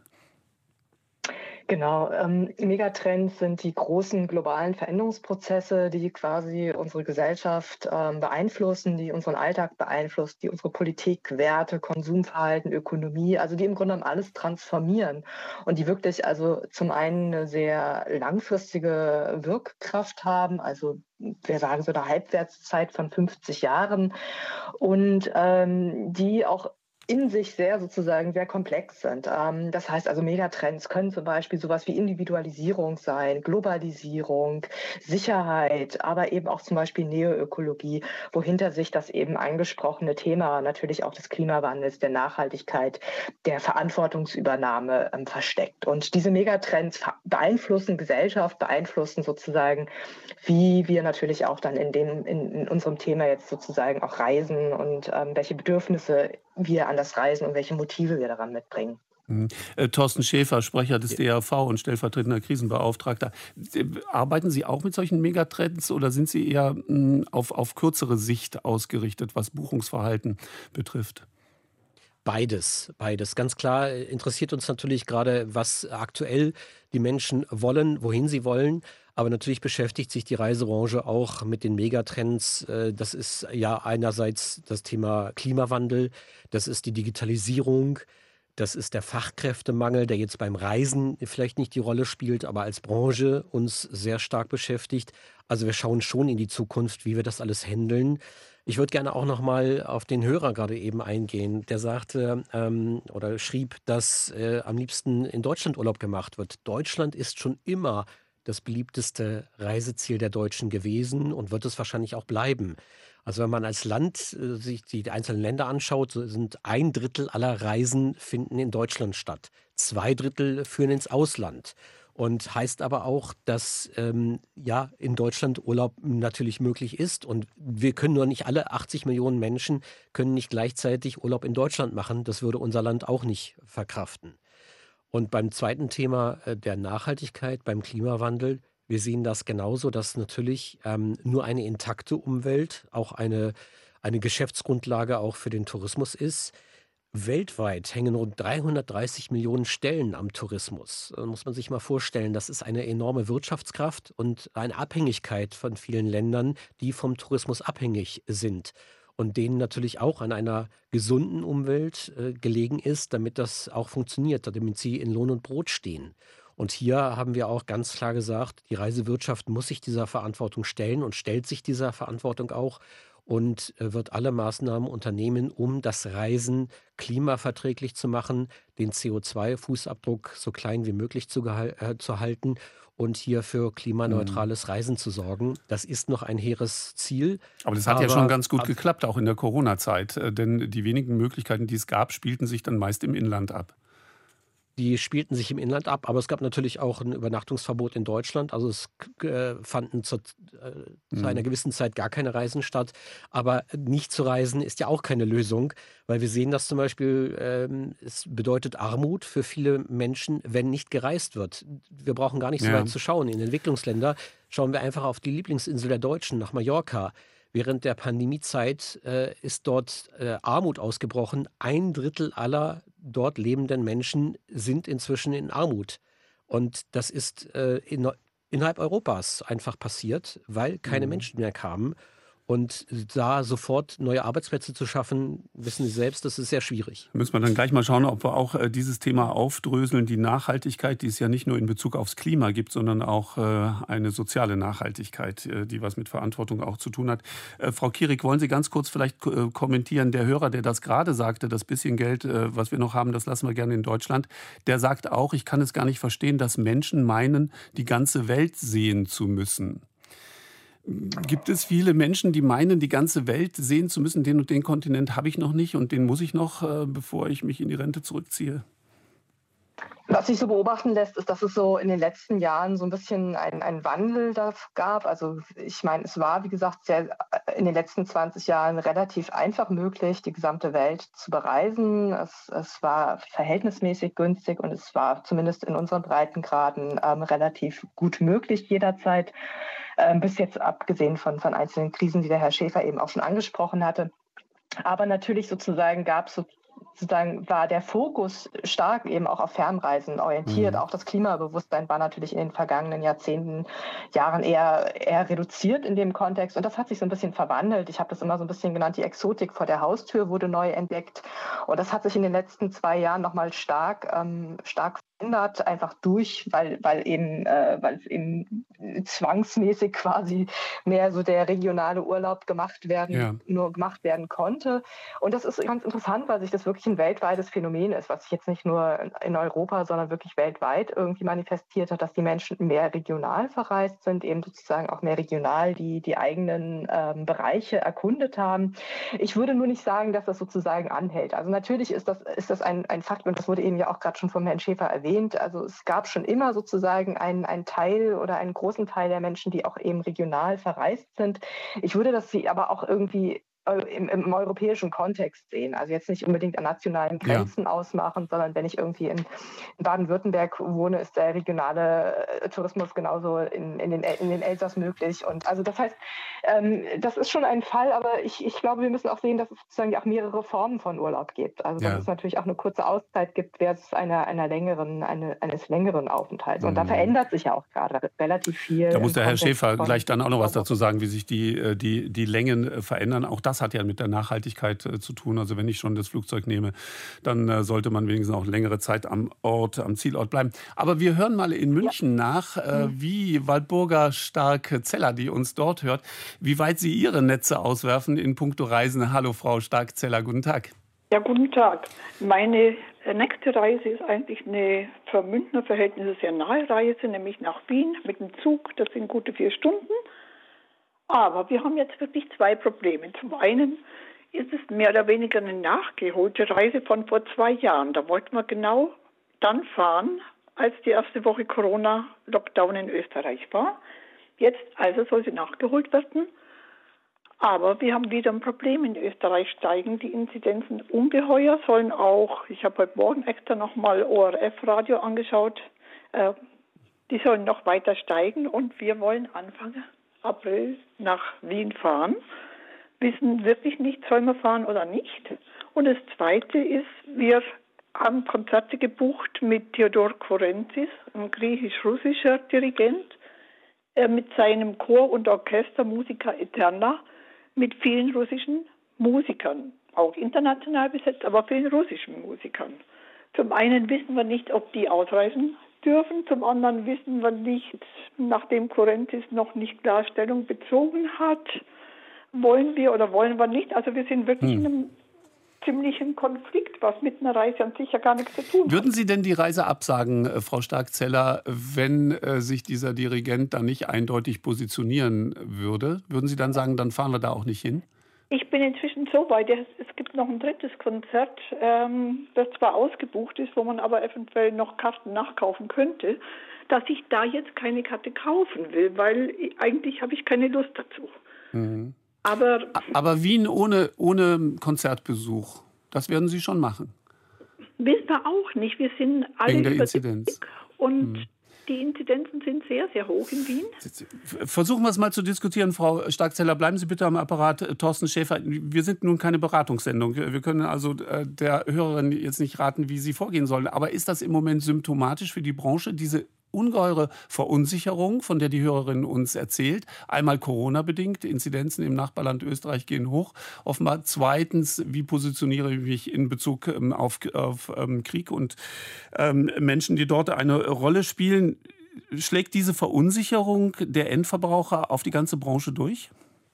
Speaker 4: Genau, ähm, Megatrends sind die großen globalen Veränderungsprozesse, die quasi unsere Gesellschaft ähm, beeinflussen, die unseren Alltag beeinflussen, die unsere Politik, Werte, Konsumverhalten, Ökonomie, also die im Grunde genommen alles transformieren und die wirklich also zum einen eine sehr langfristige Wirkkraft haben, also wir sagen so eine Halbwertszeit von fünfzig Jahren und ähm, die auch in sich sehr sozusagen sehr komplex sind. Ähm, das heißt also, Megatrends können zum Beispiel sowas wie Individualisierung sein, Globalisierung, Sicherheit, aber eben auch zum Beispiel Neoökologie, wohinter sich das eben angesprochene Thema natürlich auch des Klimawandels, der Nachhaltigkeit, der Verantwortungsübernahme ähm, versteckt. Und diese Megatrends beeinflussen Gesellschaft, beeinflussen sozusagen, wie wir natürlich auch dann in, dem, in, in unserem Thema jetzt sozusagen auch reisen und ähm, welche Bedürfnisse wir an das Reisen und welche Motive wir daran mitbringen.
Speaker 2: Mhm. Äh, Thorsten Schäfer, Sprecher des D A V und stellvertretender Krisenbeauftragter. Äh, Arbeiten Sie auch mit solchen Megatrends oder sind Sie eher mh, auf, auf kürzere Sicht ausgerichtet, was Buchungsverhalten betrifft?
Speaker 3: Beides, beides. Ganz klar äh, interessiert uns natürlich gerade, was aktuell die Menschen wollen, wohin sie wollen. Aber natürlich beschäftigt sich die Reisebranche auch mit den Megatrends. Äh, Das ist ja einerseits das Thema Klimawandel, das ist die Digitalisierung, das ist der Fachkräftemangel, der jetzt beim Reisen vielleicht nicht die Rolle spielt, aber als Branche uns sehr stark beschäftigt. Also wir schauen schon in die Zukunft, wie wir das alles handeln. Ich würde gerne auch noch mal auf den Hörer gerade eben eingehen. Der sagte ähm, oder schrieb, dass äh, am liebsten in Deutschland Urlaub gemacht wird. Deutschland ist schon immer das beliebteste Reiseziel der Deutschen gewesen und wird es wahrscheinlich auch bleiben. Also wenn man als Land äh, sich die einzelnen Länder anschaut, so sind ein Drittel aller Reisen finden in Deutschland statt. Zwei Drittel führen ins Ausland. Und heißt aber auch, dass ähm, ja in Deutschland Urlaub natürlich möglich ist. Und wir können nur nicht alle achtzig Millionen Menschen können nicht gleichzeitig Urlaub in Deutschland machen. Das würde unser Land auch nicht verkraften. Und beim zweiten Thema äh, der Nachhaltigkeit, beim Klimawandel, wir sehen das genauso, dass natürlich ähm, nur eine intakte Umwelt auch eine, eine Geschäftsgrundlage auch für den Tourismus ist. Weltweit hängen rund dreihundertdreißig Millionen Stellen am Tourismus. Da muss man sich mal vorstellen, das ist eine enorme Wirtschaftskraft und eine Abhängigkeit von vielen Ländern, die vom Tourismus abhängig sind und denen natürlich auch an einer gesunden Umwelt äh, gelegen ist, damit das auch funktioniert, damit sie in Lohn und Brot stehen. Und hier haben wir auch ganz klar gesagt, die Reisewirtschaft muss sich dieser Verantwortung stellen und stellt sich dieser Verantwortung auch und äh, wird alle Maßnahmen unternehmen, um das Reisen klimaverträglich zu machen, den C O zwei Fußabdruck so klein wie möglich zu, gehal- äh, zu halten und hier für klimaneutrales Reisen zu sorgen. Das ist noch ein hehres Ziel.
Speaker 2: Aber das hat ja schon
Speaker 3: aber
Speaker 2: ganz gut
Speaker 3: ab-
Speaker 2: geklappt, auch in der Corona-Zeit. Äh, Denn die wenigen Möglichkeiten, die es gab, spielten sich dann meist im Inland ab.
Speaker 3: Die spielten sich im Inland ab, aber es gab natürlich auch ein Übernachtungsverbot in Deutschland. Also es äh, fanden zu, äh, zu einer
Speaker 2: Mhm.
Speaker 3: gewissen Zeit gar keine Reisen statt. Aber nicht zu reisen ist ja auch keine Lösung, weil wir sehen, dass zum Beispiel ähm, es bedeutet Armut für viele Menschen, wenn nicht gereist wird. Wir brauchen gar nicht so
Speaker 2: Ja.
Speaker 3: weit zu schauen. In Entwicklungsländer schauen wir einfach auf die Lieblingsinsel der Deutschen, nach Mallorca. Während der Pandemiezeit äh, ist dort äh, Armut ausgebrochen. Ein Drittel aller dort lebenden Menschen sind inzwischen in Armut. Und das ist äh, in, innerhalb Europas einfach passiert, weil keine
Speaker 2: Mhm.
Speaker 3: Menschen mehr kamen. Und da sofort neue Arbeitsplätze zu schaffen, wissen Sie selbst, das ist sehr schwierig.
Speaker 2: Da müssen wir dann gleich mal schauen, ob wir auch äh, dieses Thema aufdröseln, die Nachhaltigkeit, die es ja nicht nur in Bezug aufs Klima gibt, sondern auch äh, eine soziale Nachhaltigkeit, äh, die was mit Verantwortung auch zu tun hat. Äh, Frau Kierig, wollen Sie ganz kurz vielleicht äh, kommentieren, der Hörer, der das gerade sagte, das bisschen Geld, äh, was wir noch haben, das lassen wir gerne in Deutschland, der sagt auch, ich kann es gar nicht verstehen, dass Menschen meinen, die ganze Welt sehen zu müssen. Gibt es viele Menschen, die meinen, die ganze Welt sehen zu müssen, den und den Kontinent habe ich noch nicht und den muss ich noch, äh, bevor ich mich in die Rente zurückziehe?
Speaker 4: Was sich so beobachten lässt, ist, dass es so in den letzten Jahren so ein bisschen einen, einen Wandel da gab. Also ich meine, es war, wie gesagt, sehr, in den letzten zwanzig Jahren relativ einfach möglich, die gesamte Welt zu bereisen. Es, es war verhältnismäßig günstig und es war zumindest in unseren Breitengraden ähm, relativ gut möglich jederzeit. Ähm, bis jetzt abgesehen von, von einzelnen Krisen, die der Herr Schäfer eben auch schon angesprochen hatte. Aber natürlich sozusagen gab es so sozusagen war der Fokus stark eben auch auf Fernreisen orientiert.
Speaker 2: Mhm.
Speaker 4: Auch das Klimabewusstsein war natürlich in den vergangenen Jahrzehnten, Jahren eher, eher reduziert in dem Kontext. Und das hat sich so ein bisschen verwandelt. Ich habe das immer so ein bisschen genannt, die Exotik vor der Haustür wurde neu entdeckt. Und das hat sich in den letzten zwei Jahren nochmal stark, ähm, stark verändert, einfach durch, weil, weil eben, äh, weil eben zwangsmäßig quasi mehr so der regionale Urlaub gemacht werden,
Speaker 2: Ja.
Speaker 4: nur gemacht werden konnte. Und das ist ganz interessant, weil sich das wirklich ein weltweites Phänomen ist, was sich jetzt nicht nur in Europa, sondern wirklich weltweit irgendwie manifestiert hat, dass die Menschen mehr regional verreist sind, eben sozusagen auch mehr regional die, die eigenen ähm, Bereiche erkundet haben. Ich würde nur nicht sagen, dass das sozusagen anhält. Also natürlich ist das, ist das ein, ein Fakt, und das wurde eben ja auch gerade schon vom Herrn Schäfer erwähnt. Also es gab schon immer sozusagen einen, einen Teil oder einen großen Teil der Menschen, die auch eben regional verreist sind. Ich würde das sie aber auch irgendwie Im, im europäischen Kontext sehen. Also jetzt nicht unbedingt an nationalen Grenzen ja. ausmachen, sondern wenn ich irgendwie in, in Baden-Württemberg wohne, ist der regionale äh, Tourismus genauso in, in, den, in den Elsass möglich. Und also das heißt, ähm, das ist schon ein Fall, aber ich, ich glaube, wir müssen auch sehen, dass es sozusagen auch mehrere Formen von Urlaub gibt. Also dass ja. es natürlich auch eine kurze Auszeit gibt versus einer, einer längeren, eine, eines längeren Aufenthalts. Und mhm. da verändert sich ja auch gerade relativ viel.
Speaker 2: Da muss der Herr Schäfer gleich dann auch noch was dazu sagen, wie sich die, die, die Längen verändern. Auch das hat ja mit der Nachhaltigkeit äh, zu tun. Also wenn ich schon das Flugzeug nehme, dann äh, sollte man wenigstens auch längere Zeit am Ort, am Zielort bleiben. Aber wir hören mal in München ja. nach, äh, wie Waldburger Stark-Zeller, die uns dort hört, wie weit sie ihre Netze auswerfen in puncto Reisen. Hallo Frau Stark-Zeller, guten Tag.
Speaker 7: Ja, guten Tag. Meine nächste Reise ist eigentlich eine für Münchner Verhältnisse sehr nahe Reise, nämlich nach Wien mit dem Zug. Das sind gute vier Stunden. Aber wir haben jetzt wirklich zwei Probleme. Zum einen ist es mehr oder weniger eine nachgeholte Reise von vor zwei Jahren. Da wollten wir genau dann fahren, als die erste Woche Corona-Lockdown in Österreich war. Jetzt also soll sie nachgeholt werden. Aber wir haben wieder ein Problem. In Österreich steigen die Inzidenzen ungeheuer, sollen auch, ich habe heute Morgen extra nochmal O R F-Radio angeschaut, äh, die sollen noch weiter steigen und wir wollen anfangen. April nach Wien fahren, wissen wirklich nicht, sollen wir fahren oder nicht. Und das Zweite ist, wir haben Konzerte gebucht mit Theodor Kourentsis, ein griechisch-russischer Dirigent, äh, mit seinem Chor und Orchester Musica Eterna, mit vielen russischen Musikern, auch international besetzt, aber vielen russischen Musikern. Zum einen wissen wir nicht, ob die ausreisen dürfen, zum anderen wissen wir nicht, nachdem Kourentsis noch nicht Klarstellung bezogen hat, wollen wir oder wollen wir nicht. Also wir sind wirklich hm. in einem ziemlichen Konflikt, was mit einer Reise an sich ja gar nichts zu tun hat.
Speaker 2: Würden Sie denn die Reise absagen, Frau Stark-Zeller, wenn äh, sich dieser Dirigent da nicht eindeutig positionieren würde? Würden Sie dann sagen, dann fahren wir da auch nicht hin?
Speaker 7: Ich bin inzwischen so weit, es gibt noch ein drittes Konzert, ähm, das zwar ausgebucht ist, wo man aber eventuell noch Karten nachkaufen könnte, dass ich da jetzt keine Karte kaufen will, weil eigentlich habe ich keine Lust dazu.
Speaker 2: Mhm.
Speaker 7: Aber,
Speaker 2: aber Wien ohne, ohne Konzertbesuch, das werden Sie schon machen?
Speaker 7: Wissen wir auch nicht. Wir sind alle
Speaker 2: wegen der Inzidenz.
Speaker 7: Und
Speaker 2: mhm.
Speaker 7: die Inzidenzen sind sehr, sehr hoch in Wien.
Speaker 2: Versuchen wir es mal zu diskutieren, Frau Stark-Zeller. Bleiben Sie bitte am Apparat. Thorsten Schäfer, wir sind nun keine Beratungssendung. Wir können also der Hörerin jetzt nicht raten, wie sie vorgehen sollen. Aber ist das im Moment symptomatisch für die Branche, diese ungeheure Verunsicherung, von der die Hörerin uns erzählt? Einmal Corona-bedingt, Inzidenzen im Nachbarland Österreich gehen hoch. Offenbar zweitens, wie positioniere ich mich in Bezug auf, auf ähm, Krieg und ähm, Menschen, die dort eine Rolle spielen? Schlägt diese Verunsicherung der Endverbraucher auf die ganze Branche durch?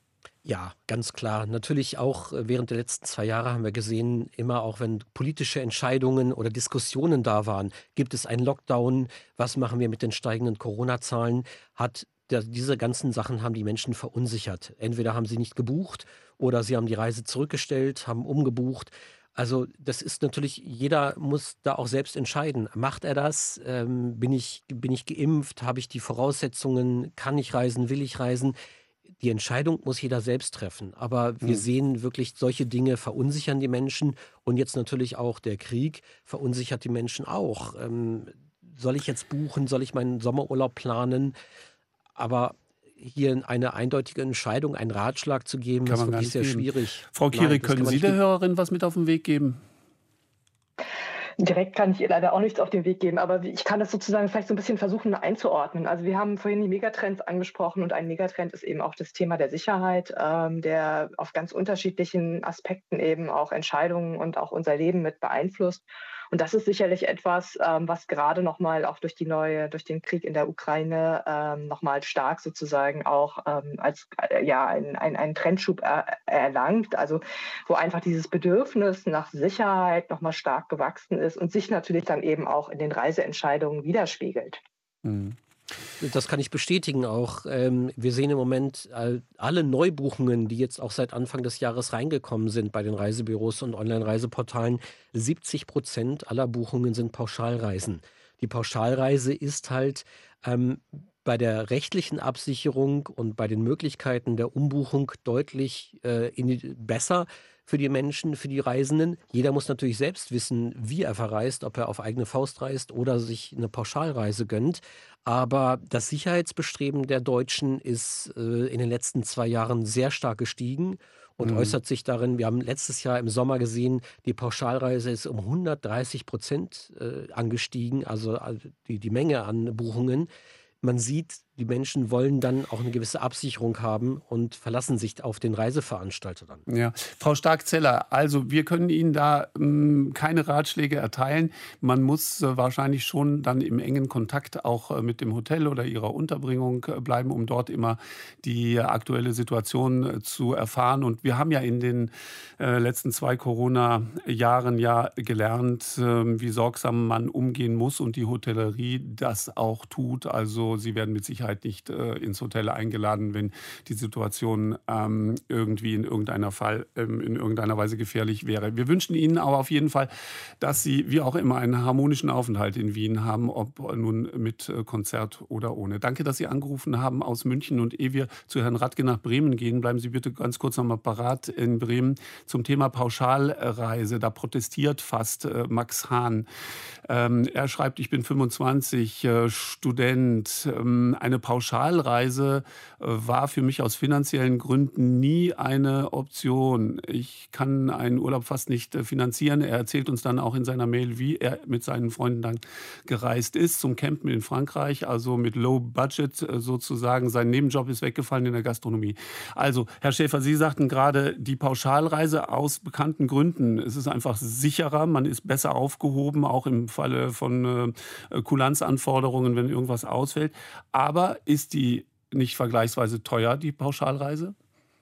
Speaker 3: Ja, ganz klar. Natürlich auch während der letzten zwei Jahre haben wir gesehen, immer auch wenn politische Entscheidungen oder Diskussionen da waren, gibt es einen Lockdown, was machen wir mit den steigenden Corona-Zahlen, hat der, diese ganzen Sachen haben die Menschen verunsichert. Entweder haben sie nicht gebucht oder sie haben die Reise zurückgestellt, haben umgebucht. Also das ist natürlich, jeder muss da auch selbst entscheiden. Macht er das? Ähm, bin ich, bin ich geimpft? Habe ich die Voraussetzungen? Kann ich reisen? Will ich reisen? Die Entscheidung muss jeder selbst treffen. Aber wir mhm. sehen wirklich, solche Dinge verunsichern die Menschen. Und jetzt natürlich auch der Krieg verunsichert die Menschen auch. Ähm, soll ich jetzt buchen? Soll ich meinen Sommerurlaub planen? Aber hier eine eindeutige Entscheidung, einen Ratschlag zu geben,
Speaker 2: kann
Speaker 3: ist wirklich sehr
Speaker 2: geben.
Speaker 3: schwierig.
Speaker 2: Frau Kierig, können Sie der Hörerin was mit auf den Weg geben?
Speaker 4: Direkt kann ich ihr leider auch nichts auf den Weg geben, aber ich kann das sozusagen vielleicht so ein bisschen versuchen einzuordnen. Also wir haben vorhin die Megatrends angesprochen und ein Megatrend ist eben auch das Thema der Sicherheit, ähm, der auf ganz unterschiedlichen Aspekten eben auch Entscheidungen und auch unser Leben mit beeinflusst. Und das ist sicherlich etwas, ähm, was gerade nochmal auch durch die neue, durch den Krieg in der Ukraine ähm, nochmal stark sozusagen auch ähm, als äh, ja ein, ein, einen Trendschub er, erlangt. Also wo einfach dieses Bedürfnis nach Sicherheit nochmal stark gewachsen ist und sich natürlich dann eben auch in den Reiseentscheidungen widerspiegelt.
Speaker 2: Mhm.
Speaker 3: Das kann ich bestätigen auch. Ähm, wir sehen im Moment all, alle Neubuchungen, die jetzt auch seit Anfang des Jahres reingekommen sind bei den Reisebüros und Online-Reiseportalen. siebzig Prozent aller Buchungen sind Pauschalreisen. Die Pauschalreise ist halt ähm, bei der rechtlichen Absicherung und bei den Möglichkeiten der Umbuchung deutlich äh, in, besser für die Menschen, für die Reisenden. Jeder muss natürlich selbst wissen, wie er verreist, ob er auf eigene Faust reist oder sich eine Pauschalreise gönnt. Aber das Sicherheitsbestreben der Deutschen ist äh, in den letzten zwei Jahren sehr stark gestiegen und
Speaker 2: Mhm.
Speaker 3: äußert sich darin, wir haben letztes Jahr im Sommer gesehen, die Pauschalreise ist um hundertdreißig Prozent äh, angestiegen, also äh, die, die Menge an Buchungen. Man sieht, die Menschen wollen dann auch eine gewisse Absicherung haben und verlassen sich auf den Reiseveranstalter dann.
Speaker 2: Ja, Frau Stark-Zeller, also wir können Ihnen da ähm, keine Ratschläge erteilen. Man muss äh, wahrscheinlich schon dann im engen Kontakt auch äh, mit dem Hotel oder Ihrer Unterbringung äh, bleiben, um dort immer die aktuelle Situation äh, zu erfahren. Und wir haben ja in den äh, letzten zwei Corona-Jahren ja gelernt, äh, wie sorgsam man umgehen muss und die Hotellerie das auch tut. Also Sie werden mit Sicherheit nicht äh, ins Hotel eingeladen, wenn die Situation ähm, irgendwie in irgendeiner Fall, ähm, in irgendeiner Weise gefährlich wäre. Wir wünschen Ihnen aber auf jeden Fall, dass Sie wie auch immer einen harmonischen Aufenthalt in Wien haben, ob nun mit äh, Konzert oder ohne. Danke, dass Sie angerufen haben aus München. Und ehe wir zu Herrn Radke nach Bremen gehen, bleiben Sie bitte ganz kurz noch mal parat in Bremen zum Thema Pauschalreise. Da protestiert fast äh, Max Hahn. Ähm, er schreibt, ich bin fünfundzwanzig, äh, Student. Ähm, eine Pauschalreise äh, war für mich aus finanziellen Gründen nie eine Option. Ich kann einen Urlaub fast nicht äh, finanzieren. Er erzählt uns dann auch in seiner Mail, wie er mit seinen Freunden dann gereist ist zum Campen in Frankreich, also mit Low Budget äh, sozusagen. Sein Nebenjob ist weggefallen in der Gastronomie. Also, Herr Schäfer, Sie sagten gerade, die Pauschalreise aus bekannten Gründen. Es ist einfach sicherer, man ist besser aufgehoben, auch im Falle von äh, Kulanzanforderungen, wenn irgendwas ausfällt. Aber ist die nicht vergleichsweise teuer, die Pauschalreise?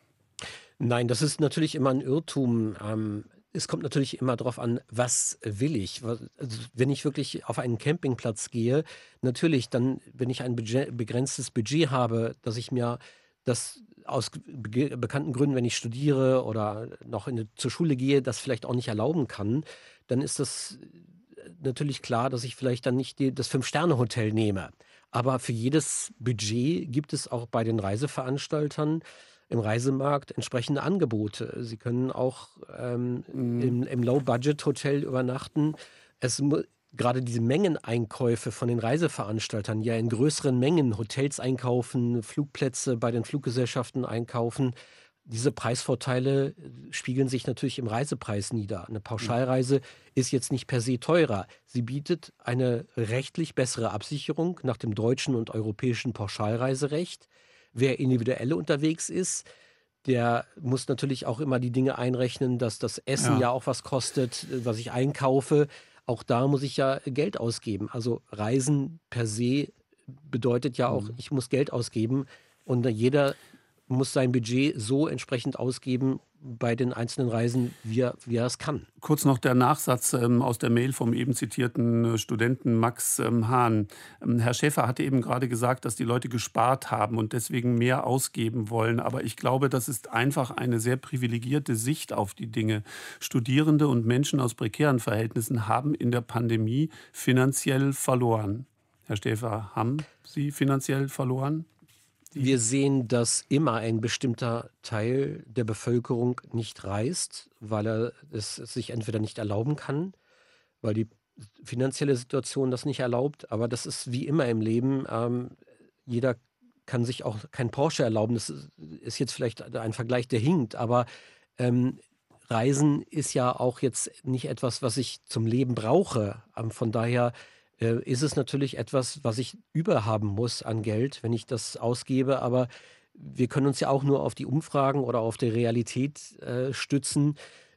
Speaker 3: Nein, das ist natürlich immer ein Irrtum. Ähm, es kommt natürlich immer darauf an, was will ich. Was- Also wenn ich wirklich auf einen Campingplatz gehe, natürlich dann, wenn ich ein Budget, begrenztes Budget habe, dass ich mir das aus be bekannten Gründen, wenn ich studiere oder noch in, zur Schule gehe, das vielleicht auch nicht erlauben kann, dann ist das natürlich klar, dass ich vielleicht dann nicht die, das Fünf-Sterne-Hotel nehme. Aber für jedes Budget gibt es auch bei den Reiseveranstaltern im Reisemarkt entsprechende Angebote. Sie können auch ähm,
Speaker 2: Mhm.
Speaker 3: im, im Low-Budget-Hotel übernachten. Es, mu- gerade diese Mengeneinkäufe von den Reiseveranstaltern, ja in größeren Mengen Hotels einkaufen, Flugplätze bei den Fluggesellschaften einkaufen. Diese Preisvorteile äh, spiegeln sich natürlich im Reisepreis nieder. Eine Pauschalreise ist jetzt nicht per se teurer. Sie bietet eine rechtlich bessere Absicherung nach dem deutschen und europäischen Pauschalreiserecht. Wer individuell unterwegs ist, der muss natürlich auch immer die Dinge einrechnen, dass das Essen
Speaker 2: Ja.
Speaker 3: ja auch was kostet, äh, was ich einkaufe. Auch da muss ich ja Geld ausgeben. Also Reisen per se bedeutet ja auch,
Speaker 2: Mhm.
Speaker 3: ich muss Geld ausgeben und jeder muss sein Budget so entsprechend ausgeben bei den einzelnen Reisen, wie er, wie er es kann.
Speaker 2: Kurz noch der Nachsatz ähm, aus der Mail vom eben zitierten äh, Studenten Max ähm, Hahn. Ähm, Herr Schäfer hatte eben gerade gesagt, dass die Leute gespart haben und deswegen mehr ausgeben wollen. Aber ich glaube, das ist einfach eine sehr privilegierte Sicht auf die Dinge. Studierende und Menschen aus prekären Verhältnissen haben in der Pandemie finanziell verloren. Herr Schäfer, haben Sie finanziell verloren?
Speaker 3: Wir sehen, dass immer ein bestimmter Teil der Bevölkerung nicht reist, weil er es sich entweder nicht erlauben kann, weil die finanzielle Situation das nicht erlaubt. Aber das ist wie immer im Leben. Ähm, jeder kann sich auch kein Porsche erlauben. Das ist ist jetzt vielleicht ein Vergleich, der hinkt. Aber ähm, Reisen ist ja auch jetzt nicht etwas, was ich zum Leben brauche. Ähm, von daher äh, ist es natürlich etwas, was ich überhaben muss an Geld, wenn ich das ausgebe. Aber wir können uns ja auch nur auf die Umfragen oder auf die Realität äh, stützen.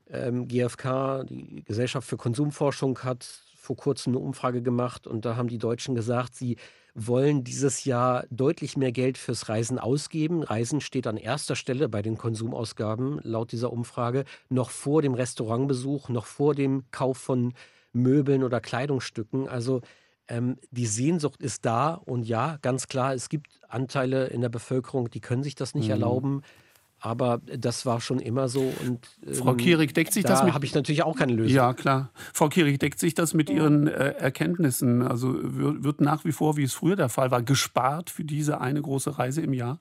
Speaker 3: Ähm, G f K, die Gesellschaft für Konsumforschung, hat vor kurzem eine Umfrage gemacht und da haben die Deutschen gesagt, sie wollen dieses Jahr deutlich mehr Geld fürs Reisen ausgeben. Reisen steht an erster Stelle bei den Konsumausgaben laut dieser Umfrage, noch vor dem Restaurantbesuch, noch vor dem Kauf von Möbeln oder Kleidungsstücken. Also ähm, die Sehnsucht ist da und ja, ganz klar, es gibt Anteile in der Bevölkerung, die können sich das nicht
Speaker 2: Mhm.
Speaker 3: erlauben. Aber das war schon immer so und
Speaker 2: Frau
Speaker 3: ähm,
Speaker 2: Kierig, deckt sich das
Speaker 3: da
Speaker 2: mit...
Speaker 3: habe ich natürlich auch keine Lösung.
Speaker 2: Ja, klar. Frau Kierig, deckt sich das mit Ihren äh, Erkenntnissen? Also wird, wird nach wie vor, wie es früher der Fall war, gespart für diese eine große Reise im Jahr?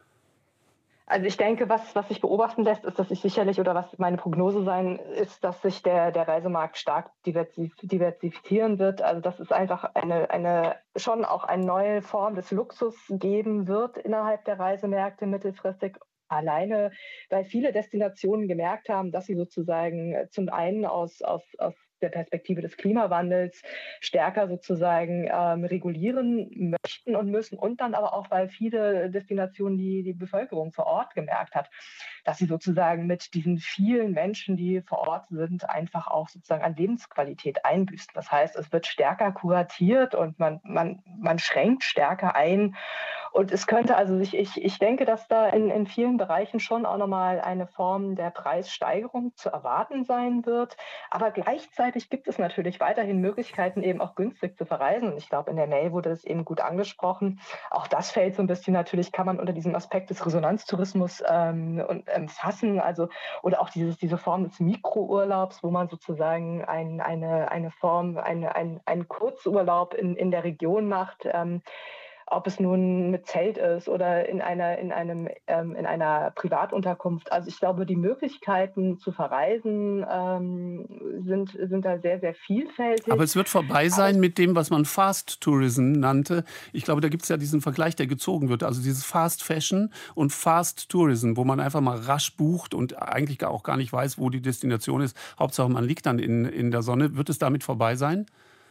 Speaker 4: Also ich denke, was, was sich beobachten lässt, ist, dass sich sicherlich, oder was meine Prognose sein ist, dass sich der, der Reisemarkt stark diversif diversifizieren wird. Also dass es einfach eine, eine schon auch eine neue Form des Luxus geben wird innerhalb der Reisemärkte mittelfristig. Alleine, weil viele Destinationen gemerkt haben, dass sie sozusagen zum einen aus, aus, aus der Perspektive des Klimawandels stärker sozusagen ähm, regulieren möchten und müssen und dann aber auch, weil viele Destinationen die, die Bevölkerung vor Ort gemerkt hat, dass sie sozusagen mit diesen vielen Menschen, die vor Ort sind, einfach auch sozusagen an Lebensqualität einbüßen. Das heißt, es wird stärker kuratiert und man, man, man schränkt stärker ein. Und es könnte also sich, ich, ich denke, dass da in, in vielen Bereichen schon auch nochmal eine Form der Preissteigerung zu erwarten sein wird. Aber gleichzeitig gibt es natürlich weiterhin Möglichkeiten, eben auch günstig zu verreisen. Und ich glaube, in der Mail wurde das eben gut angesprochen. Auch das fällt so ein bisschen natürlich, kann man unter diesem Aspekt des Resonanztourismus ähm, und, ähm, fassen. Also, oder auch dieses, diese Form des Mikrourlaubs, wo man sozusagen ein, eine, eine Form, eine, ein, einen Kurzurlaub in, in der Region macht. Ähm, ob es nun mit Zelt ist oder in einer, in einem, ähm, in einer Privatunterkunft. Also ich glaube, die Möglichkeiten zu verreisen ähm, sind, sind da sehr, sehr vielfältig.
Speaker 2: Aber es wird vorbei sein mit dem, was man Fast Tourism nannte. Ich glaube, da gibt es ja diesen Vergleich, der gezogen wird. Also dieses Fast Fashion und Fast Tourism, wo man einfach mal rasch bucht und eigentlich auch gar nicht weiß, wo die Destination ist. Hauptsache, man liegt dann in, in der Sonne. Wird es damit vorbei sein?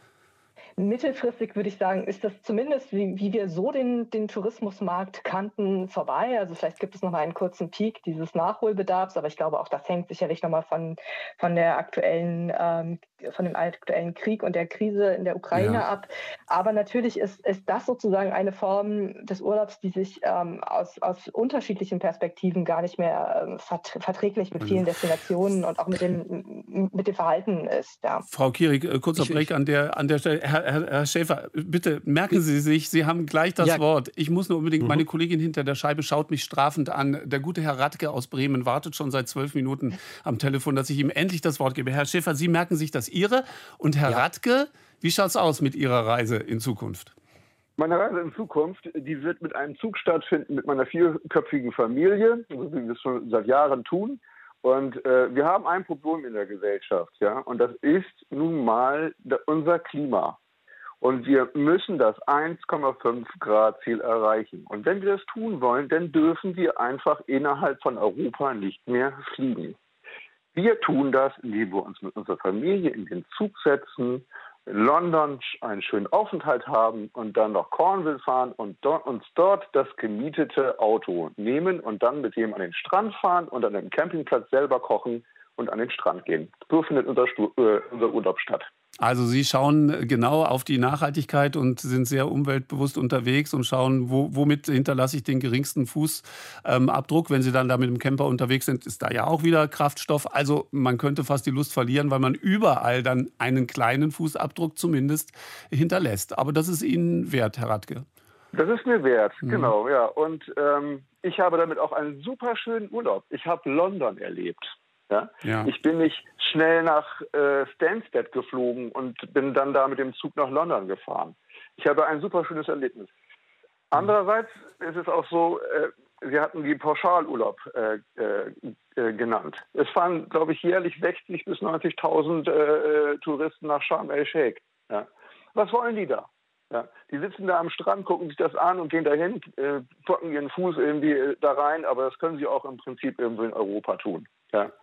Speaker 4: Mittelfristig würde ich sagen, ist das zumindest, wie, wie wir so den, den Tourismusmarkt kannten, vorbei. Also vielleicht gibt es noch mal einen kurzen Peak dieses Nachholbedarfs, aber ich glaube, auch das hängt sicherlich noch mal von, von, der aktuellen, ähm, von dem aktuellen Krieg und der Krise in der Ukraine ja. ab. Aber natürlich ist, ist das sozusagen eine Form des Urlaubs, die sich ähm, aus, aus unterschiedlichen Perspektiven gar nicht mehr ähm, vert verträglich mit vielen Destinationen und auch mit dem, mit dem Verhalten ist. Ja.
Speaker 2: Frau Kierig, kurzer Break an der, an der Stelle. Herr, Herr, Herr Schäfer, bitte merken Sie sich, Sie haben gleich das ja. Wort. Ich muss nur unbedingt, mhm. meine Kollegin hinter der Scheibe schaut mich strafend an. Der gute Herr Radke aus Bremen wartet schon seit zwölf Minuten am Telefon, dass ich ihm endlich das Wort gebe. Herr Schäfer, Sie merken sich das Ihre. Und Herr ja. Radke, wie schaut es aus mit Ihrer Reise in Zukunft?
Speaker 8: Meine Reise in Zukunft, die wird mit einem Zug stattfinden mit meiner vierköpfigen Familie, so wie wir es schon seit Jahren tun. Und äh, wir haben ein Problem in der Gesellschaft, ja, und das ist nun mal unser Klima. Und wir müssen das eins Komma fünf Grad Ziel erreichen. Und wenn wir das tun wollen, dann dürfen wir einfach innerhalb von Europa nicht mehr fliegen. Wir tun das, indem wir uns mit unserer Familie in den Zug setzen, in London einen schönen Aufenthalt haben und dann nach Cornwall fahren und do- uns dort das gemietete Auto nehmen und dann mit dem an den Strand fahren und an dem Campingplatz selber kochen und an den Strand gehen. So findet unser, Stu- äh, unser Urlaub statt.
Speaker 2: Also Sie schauen genau auf die Nachhaltigkeit und sind sehr umweltbewusst unterwegs und schauen, wo, womit hinterlasse ich den geringsten Fußabdruck. Wenn Sie dann da mit dem Camper unterwegs sind, ist da ja auch wieder Kraftstoff. Also man könnte fast die Lust verlieren, weil man überall dann einen kleinen Fußabdruck zumindest hinterlässt. Aber das ist Ihnen wert, Herr Radke.
Speaker 8: Das ist mir wert, mhm. genau, ja. Und ähm, ich habe damit auch einen super schönen Urlaub. Ich habe London erlebt. Ja? Ja. Ich bin nicht schnell nach äh, Stansted geflogen und bin dann da mit dem Zug nach London gefahren. Ich habe ein super schönes Erlebnis. Andererseits ist es auch so, äh, wir hatten die Pauschalurlaub äh, äh, genannt. Es fahren, glaube ich, jährlich sechzigtausend bis neunzigtausend äh, Touristen nach Sharm el-Sheikh. Ja? Was wollen die da? Ja, die sitzen da am Strand, gucken sich das an und gehen dahin, äh, packen ihren Fuß irgendwie äh, da rein, aber das können sie auch im Prinzip irgendwo in Europa tun. Ja.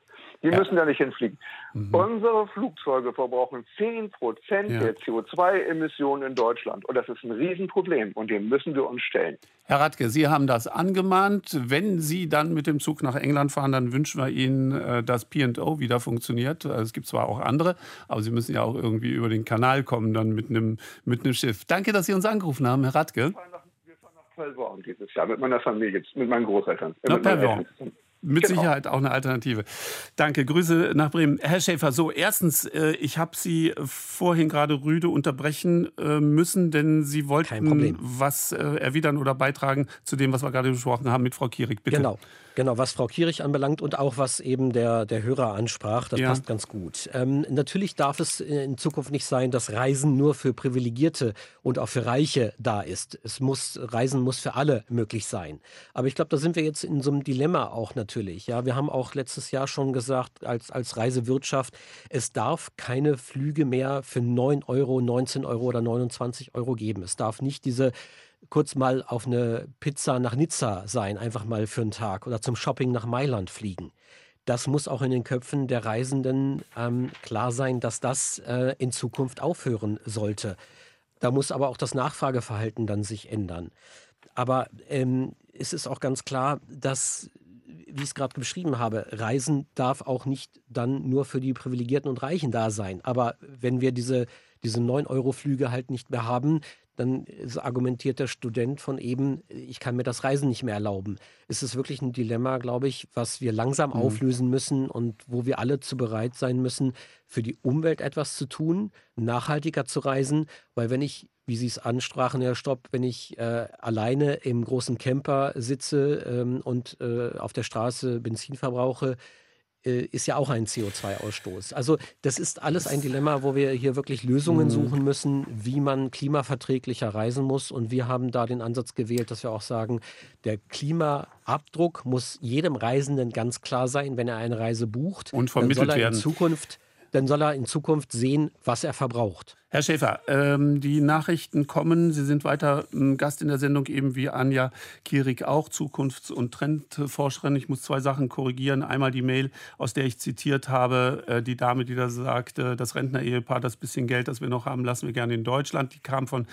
Speaker 8: Die
Speaker 2: Ja.
Speaker 8: müssen da nicht hinfliegen.
Speaker 2: Mhm.
Speaker 8: Unsere Flugzeuge verbrauchen zehn Prozent
Speaker 2: Ja.
Speaker 8: der C O zwei Emissionen in Deutschland. Und das ist ein Riesenproblem. Und dem müssen wir uns stellen.
Speaker 2: Herr Radke, Sie haben das angemahnt. Wenn Sie dann mit dem Zug nach England fahren, dann wünschen wir Ihnen, äh, dass P und O wieder funktioniert. Also es gibt zwar auch andere, aber Sie müssen ja auch irgendwie über den Kanal kommen, dann mit einem mit einem Schiff. Danke, dass Sie uns angerufen haben, Herr Radke.
Speaker 8: Wir fahren nach, wir fahren nach Pellworm dieses Jahr mit meiner Familie, mit meinen Großeltern.
Speaker 2: Nach
Speaker 8: mit meinen
Speaker 2: Pellworm.
Speaker 8: Eltern.
Speaker 2: Mit
Speaker 8: Genau.
Speaker 2: Sicherheit auch eine Alternative. Danke, Grüße nach Bremen. Herr Schäfer, so erstens, äh, ich habe Sie vorhin gerade rüde unterbrechen äh, müssen, denn Sie
Speaker 3: Kein
Speaker 2: wollten
Speaker 3: Problem.
Speaker 2: was äh, erwidern oder beitragen zu dem, was wir gerade besprochen haben mit Frau Kierig. Bitte.
Speaker 3: Genau, genau, was Frau Kierig anbelangt und auch was eben der, der Hörer ansprach, das
Speaker 2: Ja.
Speaker 3: passt ganz gut. Ähm, natürlich darf es in Zukunft nicht sein, dass Reisen nur für Privilegierte und auch für Reiche da ist. Es muss, Reisen muss für alle möglich sein. Aber ich glaube, da sind wir jetzt in so einem Dilemma auch natürlich. Ja, wir haben auch letztes Jahr schon gesagt, als, als Reisewirtschaft, es darf keine Flüge mehr für neun Euro, neunzehn Euro oder neunundzwanzig Euro geben. Es darf nicht diese kurz mal auf eine Pizza nach Nizza sein, einfach mal für einen Tag oder zum Shopping nach Mailand fliegen. Das muss auch in den Köpfen der Reisenden ähm, klar sein, dass das äh, in Zukunft aufhören sollte. Da muss aber auch das Nachfrageverhalten dann sich ändern. Aber ähm, es ist auch ganz klar, dass, wie ich es gerade beschrieben habe, Reisen darf auch nicht dann nur für die Privilegierten und Reichen da sein. Aber wenn wir diese, diese neun Euro Flüge halt nicht mehr haben, dann argumentiert der Student von eben, ich kann mir das Reisen nicht mehr erlauben. Es ist wirklich ein Dilemma, glaube ich, was wir langsam
Speaker 2: Mhm.
Speaker 3: auflösen müssen und wo wir alle zu bereit sein müssen, für die Umwelt etwas zu tun, nachhaltiger zu reisen. Weil wenn ich, wie Sie es ansprachen, Herr Stopp, wenn ich äh, alleine im großen Camper sitze ähm, und äh, auf der Straße Benzin verbrauche, äh, ist ja auch ein C O zwei Ausstoß. Also das ist alles ein Dilemma, wo wir hier wirklich Lösungen
Speaker 2: Mhm.
Speaker 3: suchen müssen, wie man klimaverträglicher reisen muss. Und wir haben da den Ansatz gewählt, dass wir auch sagen, der Klimaabdruck muss jedem Reisenden ganz klar sein, wenn er eine Reise bucht.
Speaker 2: Und
Speaker 3: Dann soll
Speaker 2: vermittelt
Speaker 3: er in
Speaker 2: werden.
Speaker 3: Zukunft, dann soll er in Zukunft sehen, was er verbraucht.
Speaker 2: Herr Schäfer, ähm, die Nachrichten kommen. Sie sind weiter ähm, Gast in der Sendung, eben wie Anja Kierig auch, Zukunfts- und Trendforscherin. Ich muss zwei Sachen korrigieren. Einmal die Mail, aus der ich zitiert habe, äh, die Dame, die da sagt, äh, das Rentner-Ehepaar, das bisschen Geld, das wir noch haben, lassen wir gerne in Deutschland. Die kam von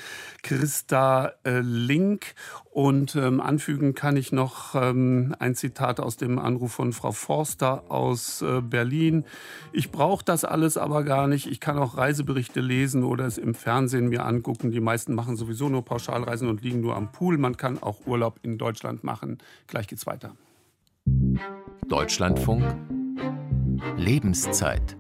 Speaker 2: Christa äh, Link. Und ähm, anfügen kann ich noch ähm, ein Zitat aus dem Anruf von Frau Forster aus äh, Berlin. Ich brauche das alles aber gar nicht. Ich kann auch Reiseberichte lesen oder es im Fernsehen mir angucken. Die meisten machen sowieso nur Pauschalreisen und liegen nur am Pool. Man kann auch Urlaub in Deutschland machen. Gleich geht's weiter.
Speaker 9: Deutschlandfunk Lebenszeit.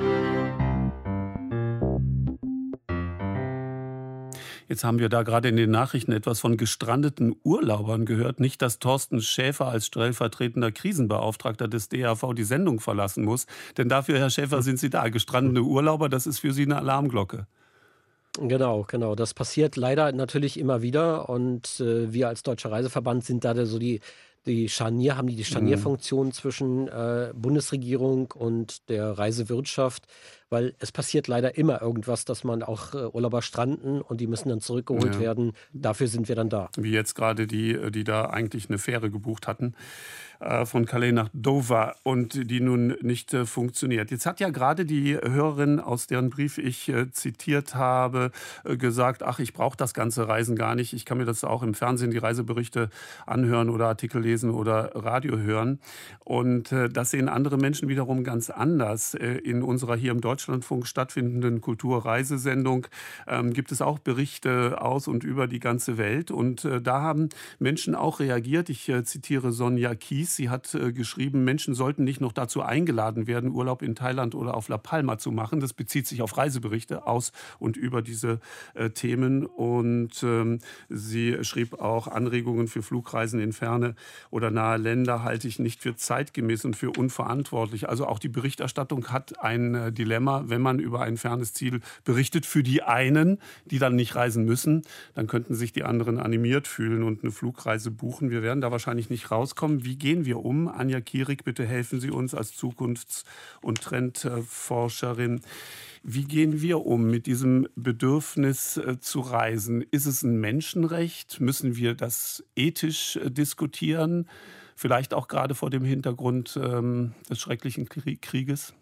Speaker 2: Jetzt haben wir da gerade in den Nachrichten etwas von gestrandeten Urlaubern gehört. Nicht, dass Thorsten Schäfer als stellvertretender Krisenbeauftragter des D A V die Sendung verlassen muss. Denn dafür, Herr Schäfer, sind Sie da. Gestrandete Urlauber, das ist für Sie eine Alarmglocke.
Speaker 3: Genau, genau. Das passiert leider natürlich immer wieder. Und äh, wir als Deutscher Reiseverband sind da so die, die Scharnier, haben die, die Scharnierfunktion zwischen äh, Bundesregierung und der Reisewirtschaft. Weil es passiert leider immer irgendwas, dass man auch äh, Urlauber stranden und die müssen dann zurückgeholt
Speaker 2: Ja.
Speaker 3: werden. Dafür sind wir dann da.
Speaker 2: Wie jetzt gerade die, die da eigentlich eine Fähre gebucht hatten, äh, von Calais nach Dover und die nun nicht äh, funktioniert. Jetzt hat ja gerade die Hörerin, aus deren Brief ich äh, zitiert habe, äh, gesagt, ach, ich brauche das ganze Reisen gar nicht. Ich kann mir das auch im Fernsehen, die Reiseberichte anhören oder Artikel lesen oder Radio hören. Und äh, das sehen andere Menschen wiederum ganz anders. Äh, in unserer hier im Deutschlandfunk stattfindenden Kulturreisesendung ähm, gibt es auch Berichte aus und über die ganze Welt. Und äh, da haben Menschen auch reagiert. Ich äh, zitiere Sonja Kies. Sie hat äh, geschrieben, Menschen sollten nicht noch dazu eingeladen werden, Urlaub in Thailand oder auf La Palma zu machen. Das bezieht sich auf Reiseberichte aus und über diese äh, Themen. Und ähm, sie schrieb auch, Anregungen für Flugreisen in ferne oder nahe Länder halte ich nicht für zeitgemäß und für unverantwortlich. Also auch die Berichterstattung hat ein äh, Dilemma. Wenn man über ein fernes Ziel berichtet, für die einen, die dann nicht reisen müssen, dann könnten sich die anderen animiert fühlen und eine Flugreise buchen. Wir werden da wahrscheinlich nicht rauskommen. Wie gehen wir um? Anja Kierig, bitte helfen Sie uns als Zukunfts- und Trendforscherin. Wie gehen wir um mit diesem Bedürfnis äh, zu reisen? Ist es ein Menschenrecht? Müssen wir das ethisch äh, diskutieren? verändern? Vielleicht auch gerade vor dem Hintergrund ähm, des schrecklichen Krieges?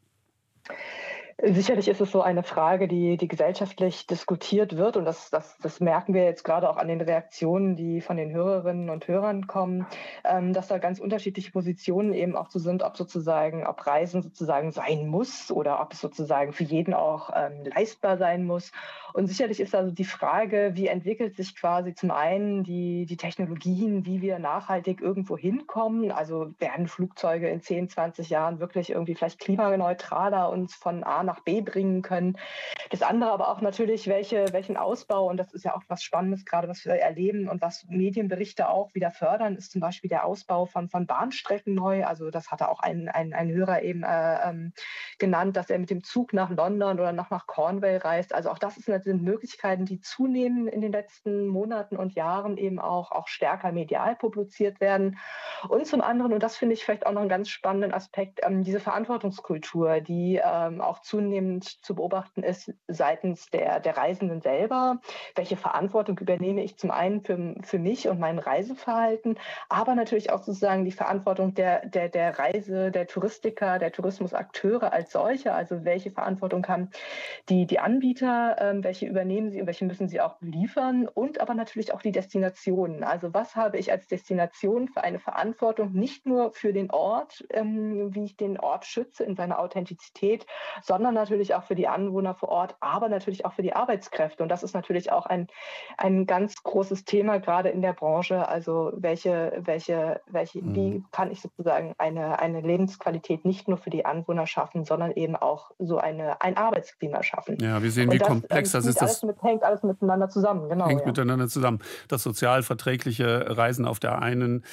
Speaker 4: Sicherlich ist es so eine Frage, die, die gesellschaftlich diskutiert wird. Und das, das, das merken wir jetzt gerade auch an den Reaktionen, die von den Hörerinnen und Hörern kommen, ähm, dass da ganz unterschiedliche Positionen eben auch so sind, ob sozusagen, ob Reisen sozusagen sein muss oder ob es sozusagen für jeden auch ähm, leistbar sein muss. Und sicherlich ist also die Frage, wie entwickelt sich quasi zum einen die, die Technologien, wie wir nachhaltig irgendwo hinkommen. Also werden Flugzeuge in zehn, zwanzig Jahren wirklich irgendwie vielleicht klimaneutraler uns von A nach B bringen können. Das andere aber auch natürlich, welche, welchen Ausbau, und das ist ja auch was Spannendes gerade, was wir erleben und was Medienberichte auch wieder fördern, ist zum Beispiel der Ausbau von, von Bahnstrecken neu. Also das hatte auch ein, ein, ein Hörer eben äh, ähm, genannt, dass er mit dem Zug nach London oder noch nach Cornwall reist. Also auch das sind Möglichkeiten, die zunehmen in den letzten Monaten und Jahren eben auch, auch stärker medial publiziert werden. Und zum anderen, und das finde ich vielleicht auch noch einen ganz spannenden Aspekt, ähm, diese Verantwortungskultur, die ähm, auch zunehmend zu beobachten ist seitens der, der Reisenden selber. Welche Verantwortung übernehme ich zum einen für, für mich und mein Reiseverhalten, aber natürlich auch sozusagen die Verantwortung der, der, der Reise, der Touristiker, der Tourismusakteure als solche. Also welche Verantwortung haben die, die Anbieter, ähm, welche übernehmen sie und welche müssen sie auch liefern, und aber natürlich auch die Destinationen. Also was habe ich als Destination für eine Verantwortung, nicht nur für den Ort, ähm, wie ich den Ort schütze in seiner Authentizität, sondern natürlich auch für die Anwohner vor Ort, aber natürlich auch für die Arbeitskräfte. Und das ist natürlich auch ein, ein ganz großes Thema, gerade in der Branche. Also welche, welche, welche, mhm. wie kann ich sozusagen eine, eine Lebensqualität nicht nur für die Anwohner schaffen, sondern eben auch so eine, ein Arbeitsklima schaffen.
Speaker 2: Ja, wir sehen, wie
Speaker 4: das,
Speaker 2: komplex
Speaker 4: ähm,
Speaker 2: das ist. Das
Speaker 4: alles mit, hängt alles miteinander zusammen. Genau,
Speaker 2: hängt
Speaker 4: ja.
Speaker 2: miteinander zusammen. Das sozial verträgliche Reisen auf der einen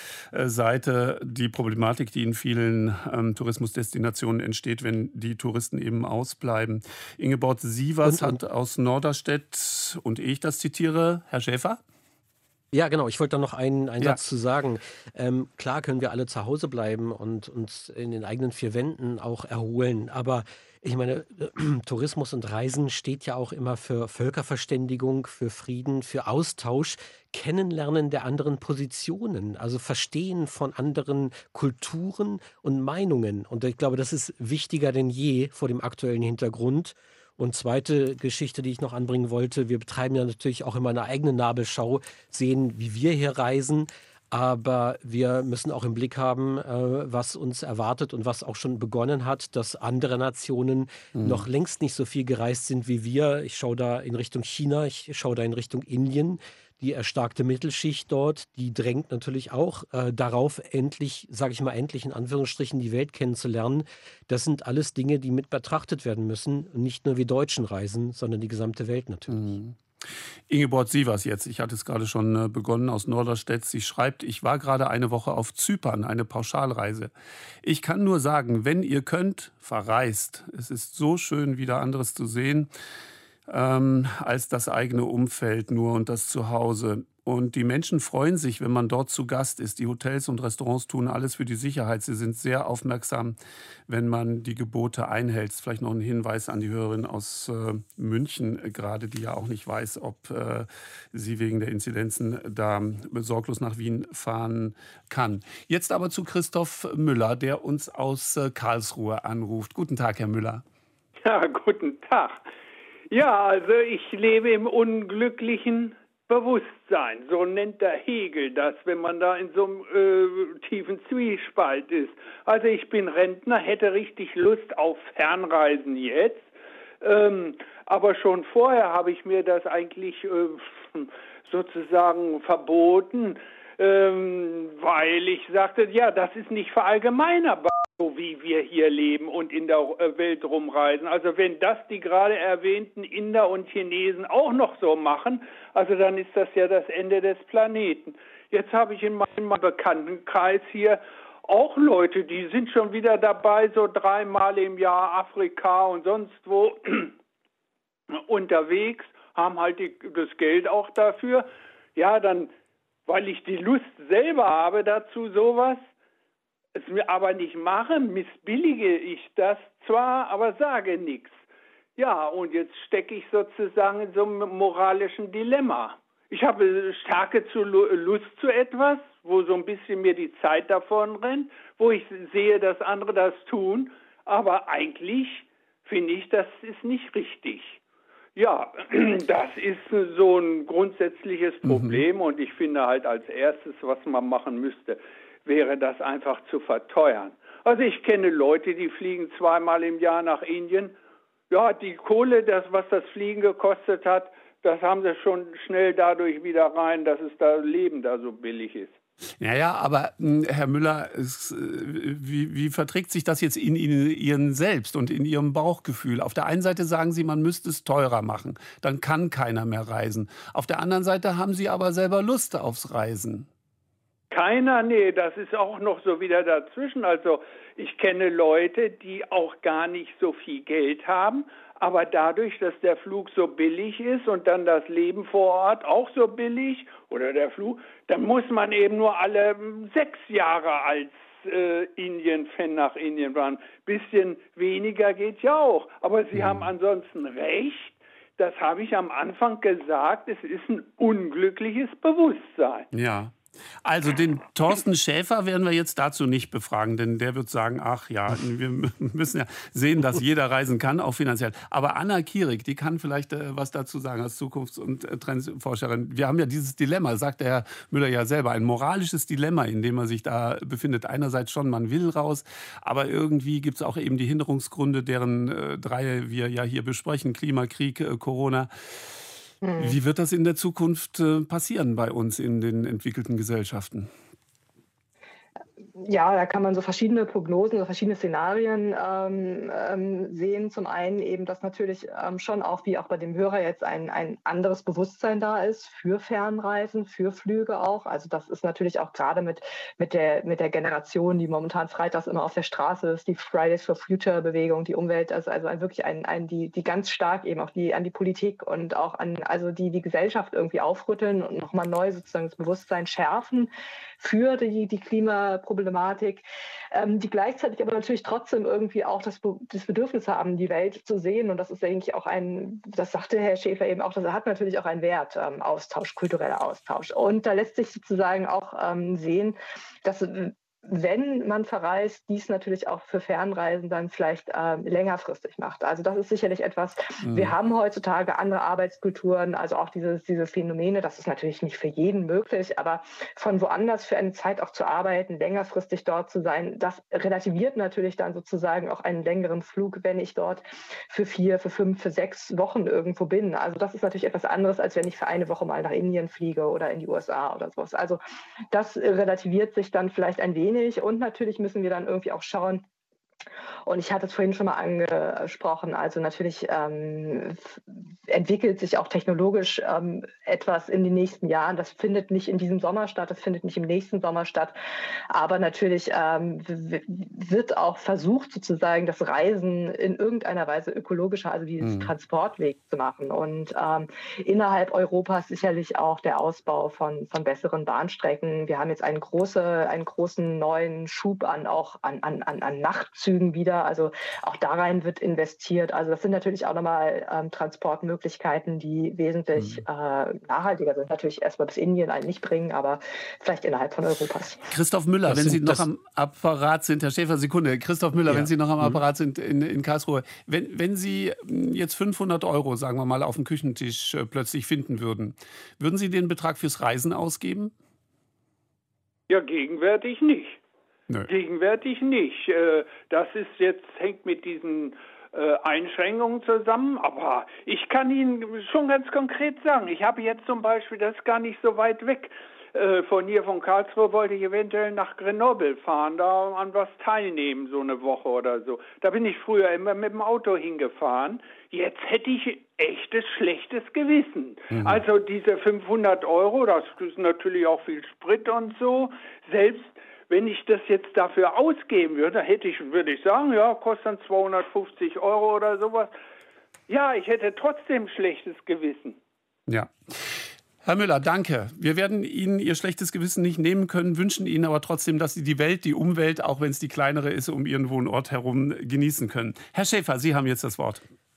Speaker 2: Seite, die Problematik, die in vielen ähm, Tourismusdestinationen entsteht, wenn die Touristen eben ausbleiben. Ingeborg Sievers
Speaker 3: Und, und
Speaker 2: hat aus Norderstedt, und ich das zitiere, Herr Schäfer?
Speaker 3: Ja, genau. Ich wollte da noch einen, einen
Speaker 2: Ja.
Speaker 3: Satz zu sagen. Ähm, klar können wir alle zu Hause bleiben und uns in den eigenen vier Wänden auch erholen. Aber ich meine, äh, Tourismus und Reisen steht ja auch immer für Völkerverständigung, für Frieden, für Austausch, Kennenlernen der anderen Positionen, also Verstehen von anderen Kulturen und Meinungen. Und ich glaube, das ist wichtiger denn je vor dem aktuellen Hintergrund. Und zweite Geschichte, die ich noch anbringen wollte, wir betreiben ja natürlich auch immer eine eigene Nabelschau, sehen, wie wir hier reisen, aber wir müssen auch im Blick haben, äh, was uns erwartet und was auch schon begonnen hat, dass andere Nationen mhm. noch längst nicht so viel gereist sind wie wir. Ich schaue da in Richtung China, ich schaue da in Richtung Indien. Die erstarkte Mittelschicht dort, die drängt natürlich auch äh, darauf, endlich, sage ich mal, endlich in Anführungsstrichen die Welt kennenzulernen. Das sind alles Dinge, die mit betrachtet werden müssen. Nicht nur wir Deutschen reisen, sondern die gesamte Welt natürlich.
Speaker 2: Mhm. Ingeborg Sievers jetzt, ich hatte es gerade schon äh, begonnen, aus Norderstedt. Sie schreibt, ich war gerade eine Woche auf Zypern, eine Pauschalreise. Ich kann nur sagen, wenn ihr könnt, verreist. Es ist so schön, wieder anderes zu sehen. Ähm, als das eigene Umfeld nur und das Zuhause. Und die Menschen freuen sich, wenn man dort zu Gast ist. Die Hotels und Restaurants tun alles für die Sicherheit. Sie sind sehr aufmerksam, wenn man die Gebote einhält. Vielleicht noch ein Hinweis an die Hörerin aus äh, München äh, gerade, die ja auch nicht weiß, ob äh, sie wegen der Inzidenzen da sorglos nach Wien fahren kann. Jetzt aber zu Christoph Müller, der uns aus äh, Karlsruhe anruft. Guten Tag, Herr Müller.
Speaker 9: Ja, guten Tag. Ja, also ich lebe im unglücklichen Bewusstsein. So nennt der Hegel das, wenn man da in so einem äh, tiefen Zwiespalt ist. Also ich bin Rentner, hätte richtig Lust auf Fernreisen jetzt. Ähm, aber schon vorher habe ich mir das eigentlich äh, sozusagen verboten, ähm, weil ich sagte, ja, das ist nicht verallgemeinerbar, so wie wir hier leben und in der Welt rumreisen. Also wenn das die gerade erwähnten Inder und Chinesen auch noch so machen, also dann ist das ja das Ende des Planeten. Jetzt habe ich in meinem Bekanntenkreis hier auch Leute, die sind schon wieder dabei, so dreimal im Jahr Afrika und sonst wo unterwegs, haben halt die, das Geld auch dafür. Ja, dann, weil ich die Lust selber habe dazu, sowas, es mir aber nicht mache, missbillige ich das zwar, aber sage nichts. Ja, und jetzt stecke ich sozusagen in so einem moralischen Dilemma. Ich habe Stärke zu Lust zu etwas, wo so ein bisschen mir die Zeit davon rennt, wo ich sehe, dass andere das tun. Aber eigentlich finde ich, das ist nicht richtig. Ja, das ist so ein grundsätzliches Problem. Mhm. Und ich finde halt als erstes, was man machen müsste, wäre das einfach zu verteuern. Also ich kenne Leute, die fliegen zweimal im Jahr nach Indien. Ja, die Kohle, das, was das Fliegen gekostet hat, das haben sie schon schnell dadurch wieder rein, dass es da Leben da so billig ist.
Speaker 2: Ja, ja, aber Herr Müller, es, wie, wie verträgt sich das jetzt in Ihnen, Ihren selbst und in Ihrem Bauchgefühl? Auf der einen Seite sagen Sie, man müsste es teurer machen, dann kann keiner mehr reisen. Auf der anderen Seite haben Sie aber selber Lust aufs Reisen.
Speaker 9: Keiner, nee, das ist auch noch so wieder dazwischen. Also ich kenne Leute, die auch gar nicht so viel Geld haben, aber dadurch, dass der Flug so billig ist und dann das Leben vor Ort auch so billig oder der Flug, dann muss man eben nur alle sechs Jahre als äh, Indien-Fan nach Indien fahren. Bisschen weniger geht ja auch, aber Sie mhm. haben ansonsten recht. Das habe ich am Anfang gesagt, es ist ein unglückliches Bewusstsein.
Speaker 2: Ja. Also den Thorsten Schäfer werden wir jetzt dazu nicht befragen, denn der wird sagen, ach ja, wir müssen ja sehen, dass jeder reisen kann, auch finanziell. Aber Anna Kierig, die kann vielleicht äh, was dazu sagen als Zukunfts- und äh, Trendforscherin. Wir haben ja dieses Dilemma, sagt der Herr Müller ja selber, ein moralisches Dilemma, in dem man sich da befindet. Einerseits schon, man will raus, aber irgendwie gibt es auch eben die Hinderungsgründe, deren äh, drei wir ja hier besprechen, Klimakrieg, äh, Corona. Wie wird das in der Zukunft passieren bei uns in den entwickelten Gesellschaften?
Speaker 4: Ja, da kann man so verschiedene Prognosen, so verschiedene Szenarien ähm, ähm, sehen. Zum einen eben, dass natürlich ähm, schon auch, wie auch bei dem Hörer jetzt, ein, ein anderes Bewusstsein da ist für Fernreisen, für Flüge auch. Also das ist natürlich auch gerade mit, mit, der, mit der Generation, die momentan freitags immer auf der Straße ist, die Fridays for Future Bewegung, die Umwelt, also, also ein, wirklich ein, ein, die, die ganz stark eben auch die, an die Politik und auch an also die, die Gesellschaft irgendwie aufrütteln und nochmal neu sozusagen das Bewusstsein schärfen für die, die Klimaproblematik, ähm, die gleichzeitig aber natürlich trotzdem irgendwie auch das, Be- das Bedürfnis haben, die Welt zu sehen. Und das ist eigentlich auch ein, das sagte Herr Schäfer eben auch, das hat natürlich auch einen Wert, ähm, Austausch, kultureller Austausch. Und da lässt sich sozusagen auch ähm, sehen, dass wenn man verreist, dies natürlich auch für Fernreisen dann vielleicht ähm, längerfristig macht. Also das ist sicherlich etwas, mhm. wir haben heutzutage andere Arbeitskulturen, also auch diese, diese Phänomene, das ist natürlich nicht für jeden möglich, aber von woanders für eine Zeit auch zu arbeiten, längerfristig dort zu sein, das relativiert natürlich dann sozusagen auch einen längeren Flug, wenn ich dort für vier, für fünf, für sechs Wochen irgendwo bin. Also das ist natürlich etwas anderes, als wenn ich für eine Woche mal nach Indien fliege oder in die U S A oder sowas. Also das relativiert sich dann vielleicht ein wenig. Und natürlich müssen wir dann irgendwie auch schauen, und ich hatte es vorhin schon mal angesprochen, also natürlich ähm, entwickelt sich auch technologisch ähm, etwas in den nächsten Jahren. Das findet nicht in diesem Sommer statt, das findet nicht im nächsten Sommer statt. Aber natürlich ähm, w- wird auch versucht, sozusagen das Reisen in irgendeiner Weise ökologischer, also dieses mhm. Transportweg zu machen. Und ähm, innerhalb Europas sicherlich auch der Ausbau von, von besseren Bahnstrecken. Wir haben jetzt einen, große, einen großen neuen Schub an, auch an, an, an Nachtzügen wieder. Also auch da rein wird investiert. Also das sind natürlich auch nochmal ähm, Transportmöglichkeiten, die wesentlich mhm. äh, nachhaltiger sind. Natürlich erstmal bis Indien einen nicht bringen, aber vielleicht innerhalb von Europas.
Speaker 2: Christoph Müller, das wenn sind, Sie noch am Apparat sind, Herr Schäfer, Sekunde. Christoph Müller, ja. wenn Sie noch am Apparat mhm. sind in, in Karlsruhe. Wenn, wenn Sie jetzt fünfhundert Euro, sagen wir mal, auf dem Küchentisch äh, plötzlich finden würden, würden Sie den Betrag fürs Reisen ausgeben?
Speaker 9: Ja, gegenwärtig nicht. Nö. Gegenwärtig nicht. Das ist jetzt, hängt mit diesen Einschränkungen zusammen, aber ich kann Ihnen schon ganz konkret sagen, ich habe jetzt zum Beispiel, das ist gar nicht so weit weg, von hier, von Karlsruhe, wollte ich eventuell nach Grenoble fahren, da an was teilnehmen, so eine Woche oder so. Da bin ich früher immer mit dem Auto hingefahren. Jetzt hätte ich echtes schlechtes Gewissen. Mhm. Also diese fünfhundert Euro, das ist natürlich auch viel Sprit und so, selbst wenn ich das jetzt dafür ausgeben würde, hätte ich, würde ich sagen, ja, kostet dann zweihundertfünfzig Euro oder sowas. Ja, ich hätte trotzdem schlechtes Gewissen.
Speaker 2: Ja. Herr Müller, danke. Wir werden Ihnen Ihr schlechtes Gewissen nicht nehmen können, wünschen Ihnen aber trotzdem, dass Sie die Welt, die Umwelt, auch wenn es die kleinere ist, um Ihren Wohnort herum genießen können. Herr Schäfer, Sie haben jetzt das Wort.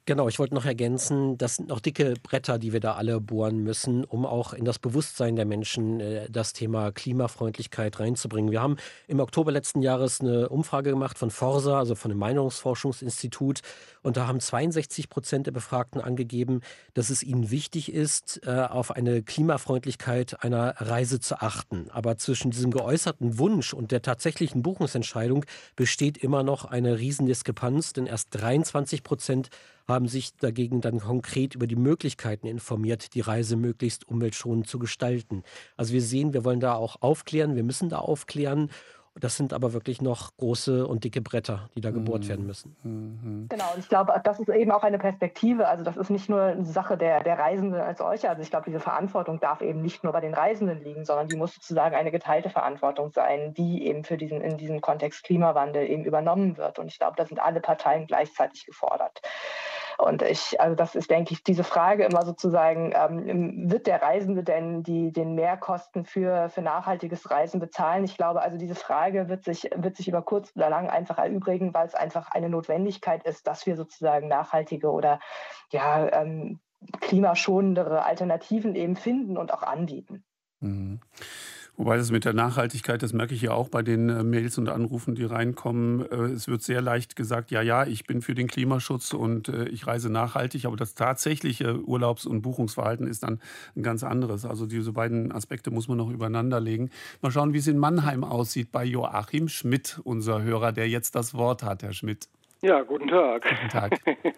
Speaker 3: Genau, ich wollte noch ergänzen, das sind noch dicke Bretter, die wir da alle bohren müssen, um auch in das Bewusstsein der Menschen äh, das Thema Klimafreundlichkeit reinzubringen. Wir haben im Oktober letzten Jahres eine Umfrage gemacht von Forsa, also von dem Meinungsforschungsinstitut, und da haben zweiundsechzig Prozent der Befragten angegeben, dass es ihnen wichtig ist, äh, auf eine Klimafreundlichkeit einer Reise zu achten. Aber zwischen diesem geäußerten Wunsch und der tatsächlichen Buchungsentscheidung besteht immer noch eine Riesendiskrepanz, denn erst dreiundzwanzig Prozent haben sich dagegen dann konkret über die Möglichkeiten informiert, die Reise möglichst umweltschonend zu gestalten. Also wir sehen, wir wollen da auch aufklären, wir müssen da aufklären. Das sind aber wirklich noch große und dicke Bretter, die da gebohrt werden müssen.
Speaker 2: Mhm.
Speaker 4: Genau, und ich glaube, das ist eben auch eine Perspektive. Also das ist nicht nur eine Sache der, der Reisenden als solche. Also ich glaube, diese Verantwortung darf eben nicht nur bei den Reisenden liegen, sondern die muss sozusagen eine geteilte Verantwortung sein, die eben für diesen, in diesem Kontext Klimawandel eben übernommen wird. Und ich glaube, da sind alle Parteien gleichzeitig gefordert. Und ich, also das ist, denke ich, diese Frage immer sozusagen, ähm, wird der Reisende denn die, den Mehrkosten für, für nachhaltiges Reisen bezahlen? Ich glaube, also diese Frage wird sich, wird sich über kurz oder lang einfach erübrigen, weil es einfach eine Notwendigkeit ist, dass wir sozusagen nachhaltige oder ja, ähm, klimaschonendere Alternativen eben finden und auch anbieten.
Speaker 2: Mhm. Wobei das mit der Nachhaltigkeit, das merke ich ja auch bei den äh, Mails und Anrufen, die reinkommen. Äh, es wird sehr leicht gesagt, ja, ja, ich bin für den Klimaschutz und äh, ich reise nachhaltig. Aber das tatsächliche Urlaubs- und Buchungsverhalten ist dann ein ganz anderes. Also diese beiden Aspekte muss man noch übereinander legen. Mal schauen, wie es in Mannheim aussieht bei Joachim Schmidt, unser Hörer, der jetzt das Wort hat, Herr Schmidt.
Speaker 10: Ja, guten Tag.
Speaker 2: Guten Tag.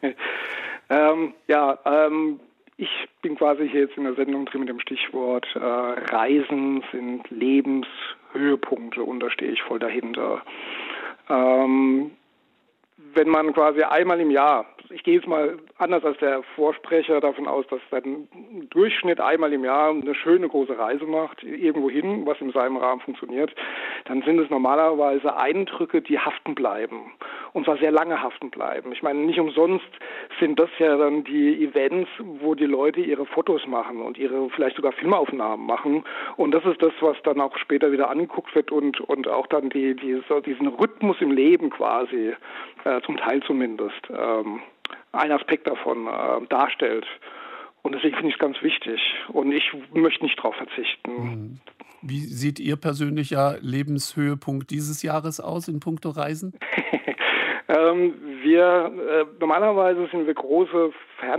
Speaker 10: ähm, ja, ähm, ich bin quasi hier jetzt in der Sendung drin mit dem Stichwort äh, Reisen sind Lebenshöhepunkte und da stehe ich voll dahinter. Ähm, wenn man quasi einmal im Jahr, ich gehe jetzt mal anders als der Vorsprecher davon aus, dass er im Durchschnitt einmal im Jahr eine schöne große Reise macht, irgendwo hin, was in seinem Rahmen funktioniert, dann sind es normalerweise Eindrücke, die haften bleiben. Und zwar sehr lange haften bleiben. Ich meine, nicht umsonst sind das ja dann die Events, wo die Leute ihre Fotos machen und ihre vielleicht sogar Filmaufnahmen machen. Und das ist das, was dann auch später wieder angeguckt wird und, und auch dann die, die, so diesen Rhythmus im Leben quasi, äh, zum Teil zumindest, ähm, ein Aspekt davon äh, darstellt. Und deswegen finde ich es ganz wichtig. Und ich möchte nicht darauf verzichten.
Speaker 2: Wie sieht Ihr persönlicher Lebenshöhepunkt dieses Jahres aus in puncto Reisen?
Speaker 10: ähm, wir äh, normalerweise sind wir große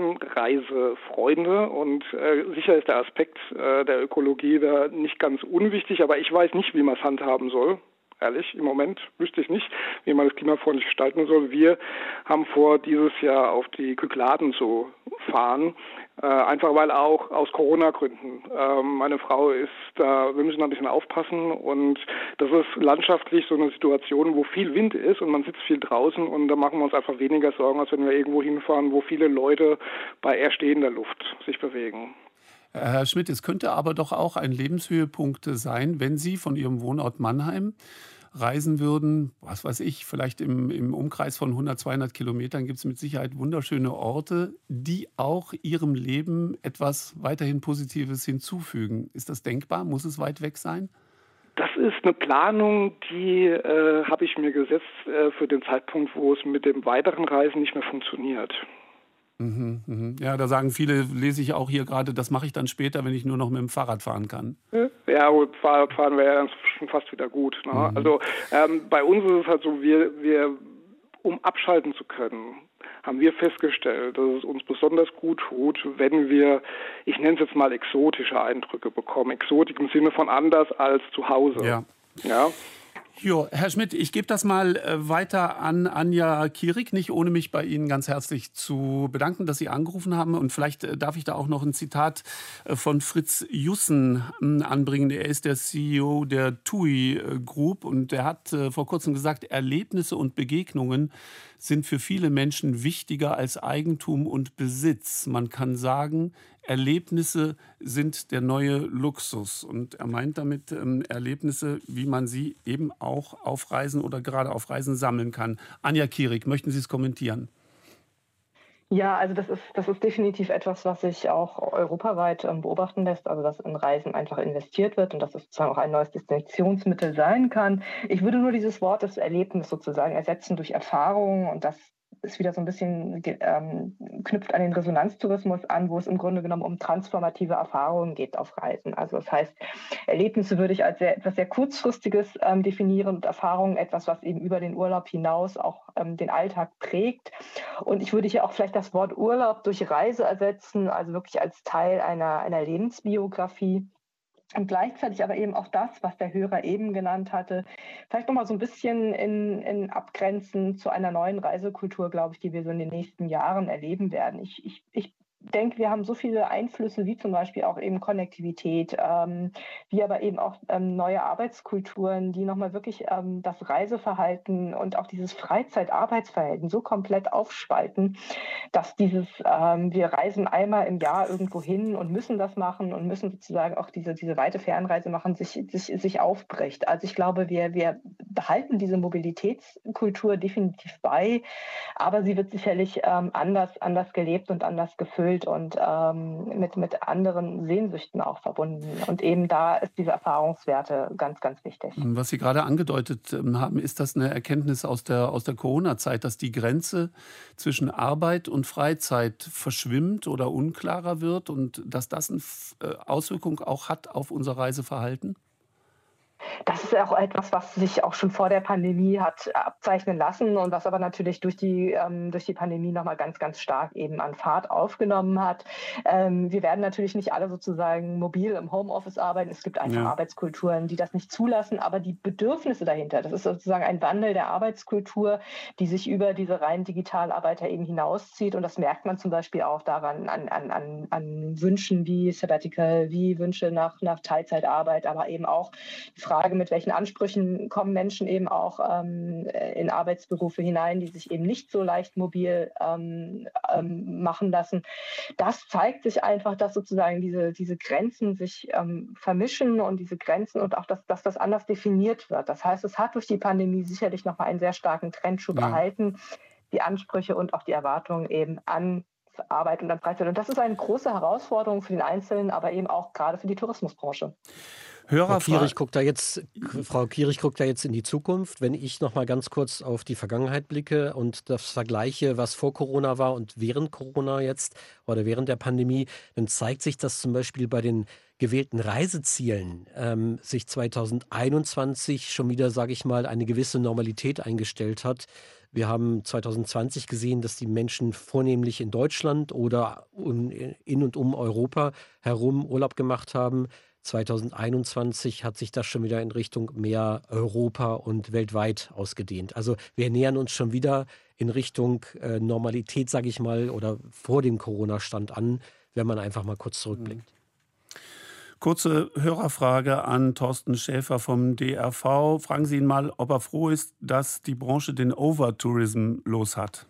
Speaker 10: Fernreisefreunde und äh, sicher ist der Aspekt äh, der Ökologie da nicht ganz unwichtig, aber ich weiß nicht, wie man es handhaben soll. Ehrlich, im Moment wüsste ich nicht, wie man das klimafreundlich gestalten soll. Wir haben vor, dieses Jahr auf die Kykladen zu fahren, äh, einfach weil auch aus Corona-Gründen. Ähm, meine Frau ist da, wir müssen da ein bisschen aufpassen und das ist landschaftlich so eine Situation, wo viel Wind ist und man sitzt viel draußen und da machen wir uns einfach weniger Sorgen, als wenn wir irgendwo hinfahren, wo viele Leute bei eher stehender Luft sich bewegen.
Speaker 2: Herr Schmidt, es könnte aber doch auch ein Lebenshöhepunkt sein, wenn Sie von Ihrem Wohnort Mannheim reisen würden, was weiß ich, vielleicht im, im Umkreis von hundert, zweihundert Kilometern gibt es mit Sicherheit wunderschöne Orte, die auch Ihrem Leben etwas weiterhin Positives hinzufügen. Ist das denkbar? Muss es weit weg sein?
Speaker 10: Das ist eine Planung, die äh, habe ich mir gesetzt äh, für den Zeitpunkt, wo es mit dem weiteren Reisen nicht mehr funktioniert.
Speaker 2: Mhm, mhm. Ja, da sagen viele, lese ich auch hier gerade, das mache ich dann später, wenn ich nur noch mit dem Fahrrad fahren kann.
Speaker 10: Ja, gut, Fahrradfahren wäre ja dann schon fast wieder gut. Ne? Mhm. Also ähm, bei uns ist es halt so, wir, wir, um abschalten zu können, haben wir festgestellt, dass es uns besonders gut tut, wenn wir, ich nenne es jetzt mal exotische Eindrücke bekommen. Exotik im Sinne von anders als zu Hause.
Speaker 2: Ja.
Speaker 10: Ja.
Speaker 2: Jo, Herr Schmidt, ich gebe das mal äh, weiter an Anja Kierig, nicht ohne mich bei Ihnen ganz herzlich zu bedanken, dass Sie angerufen haben. Und vielleicht äh, darf ich da auch noch ein Zitat äh, von Fritz Jussen äh, anbringen. Er ist der C E O der T U I Group und der hat äh, vor kurzem gesagt, Erlebnisse und Begegnungen sind für viele Menschen wichtiger als Eigentum und Besitz. Man kann sagen, Erlebnisse sind der neue Luxus. Und er meint damit ähm, Erlebnisse, wie man sie eben auch auf Reisen oder gerade auf Reisen sammeln kann. Anja Kierig, möchten Sie es kommentieren?
Speaker 4: Ja, also das ist, das ist definitiv etwas, was sich auch europaweit ähm, beobachten lässt, also dass in Reisen einfach investiert wird und dass es sozusagen auch ein neues Destinationsmittel sein kann. Ich würde nur dieses Wort des Erlebnisses sozusagen ersetzen durch Erfahrung und das ist wieder so ein bisschen, ähm, knüpft an den Resonanztourismus an, wo es im Grunde genommen um transformative Erfahrungen geht auf Reisen. Also das heißt, Erlebnisse würde ich als sehr, etwas sehr Kurzfristiges ähm, definieren und Erfahrungen etwas, was eben über den Urlaub hinaus auch ähm, den Alltag prägt. Und ich würde hier auch vielleicht das Wort Urlaub durch Reise ersetzen, also wirklich als Teil einer, einer Lebensbiografie. Und gleichzeitig aber eben auch das, was der Hörer eben genannt hatte, vielleicht nochmal so ein bisschen in, in Abgrenzen zu einer neuen Reisekultur, glaube ich, die wir so in den nächsten Jahren erleben werden. Ich, ich, ich denke, wir haben so viele Einflüsse, wie zum Beispiel auch eben Konnektivität, ähm, wie aber eben auch ähm, neue Arbeitskulturen, die nochmal wirklich ähm, das Reiseverhalten und auch dieses Freizeit-Arbeitsverhalten so komplett aufspalten, dass dieses, ähm, wir reisen einmal im Jahr irgendwo hin und müssen das machen und müssen sozusagen auch diese, diese weite Fernreise machen, sich, sich, sich aufbricht. Also ich glaube, wir, wir behalten diese Mobilitätskultur definitiv bei, aber sie wird sicherlich ähm, anders, anders gelebt und anders gefüllt und ähm, mit, mit anderen Sehnsüchten auch verbunden. Und eben da ist diese Erfahrungswerte ganz, ganz wichtig.
Speaker 2: Was Sie gerade angedeutet haben, ist das eine Erkenntnis aus der, aus der Corona-Zeit, dass die Grenze zwischen Arbeit und Freizeit verschwimmt oder unklarer wird und dass das eine Auswirkung auch hat auf unser Reiseverhalten?
Speaker 4: Das ist auch etwas, was sich auch schon vor der Pandemie hat abzeichnen lassen und was aber natürlich durch die, ähm, durch die Pandemie nochmal ganz, ganz stark eben an Fahrt aufgenommen hat. Ähm, wir werden natürlich nicht alle sozusagen mobil im Homeoffice arbeiten. Es gibt einfach ja. Arbeitskulturen, die das nicht zulassen, aber die Bedürfnisse dahinter, das ist sozusagen ein Wandel der Arbeitskultur, die sich über diese rein Digitalarbeiter eben hinauszieht. Und das merkt man zum Beispiel auch daran an, an, an, an Wünschen wie Sabbatical, wie Wünsche nach, nach Teilzeitarbeit, aber eben auch die Frage, mit welchen Ansprüchen kommen Menschen eben auch ähm, in Arbeitsberufe hinein, die sich eben nicht so leicht mobil ähm, ähm, machen lassen. Das zeigt sich einfach, dass sozusagen diese, diese Grenzen sich ähm, vermischen und diese Grenzen und auch, dass, dass das anders definiert wird. Das heißt, es hat durch die Pandemie sicherlich nochmal einen sehr starken Trendschub ja. erhalten, die Ansprüche und auch die Erwartungen eben an Arbeit und an Freizeit. Und das ist eine große Herausforderung für den Einzelnen, aber eben auch gerade für die Tourismusbranche.
Speaker 3: Frau Kierich guckt da jetzt, Frau Kierich guckt da jetzt in die Zukunft. Wenn ich noch mal ganz kurz auf die Vergangenheit blicke und das vergleiche, was vor Corona war und während Corona jetzt oder während der Pandemie, dann zeigt sich, dass zum Beispiel bei den gewählten Reisezielen ähm, sich zwanzig einundzwanzig schon wieder, sage ich mal, eine gewisse Normalität eingestellt hat. Wir haben zwanzig zwanzig gesehen, dass die Menschen vornehmlich in Deutschland oder in und um Europa herum Urlaub gemacht haben. zwanzig einundzwanzig hat sich das schon wieder in Richtung mehr Europa und weltweit ausgedehnt. Also wir nähern uns schon wieder in Richtung äh, Normalität, sage ich mal, oder vor dem Corona-Stand an, wenn man einfach mal kurz zurückblickt.
Speaker 2: Kurze Hörerfrage an Thorsten Schäfer vom D R V. Fragen Sie ihn mal, ob er froh ist, dass die Branche den Overtourism los hat.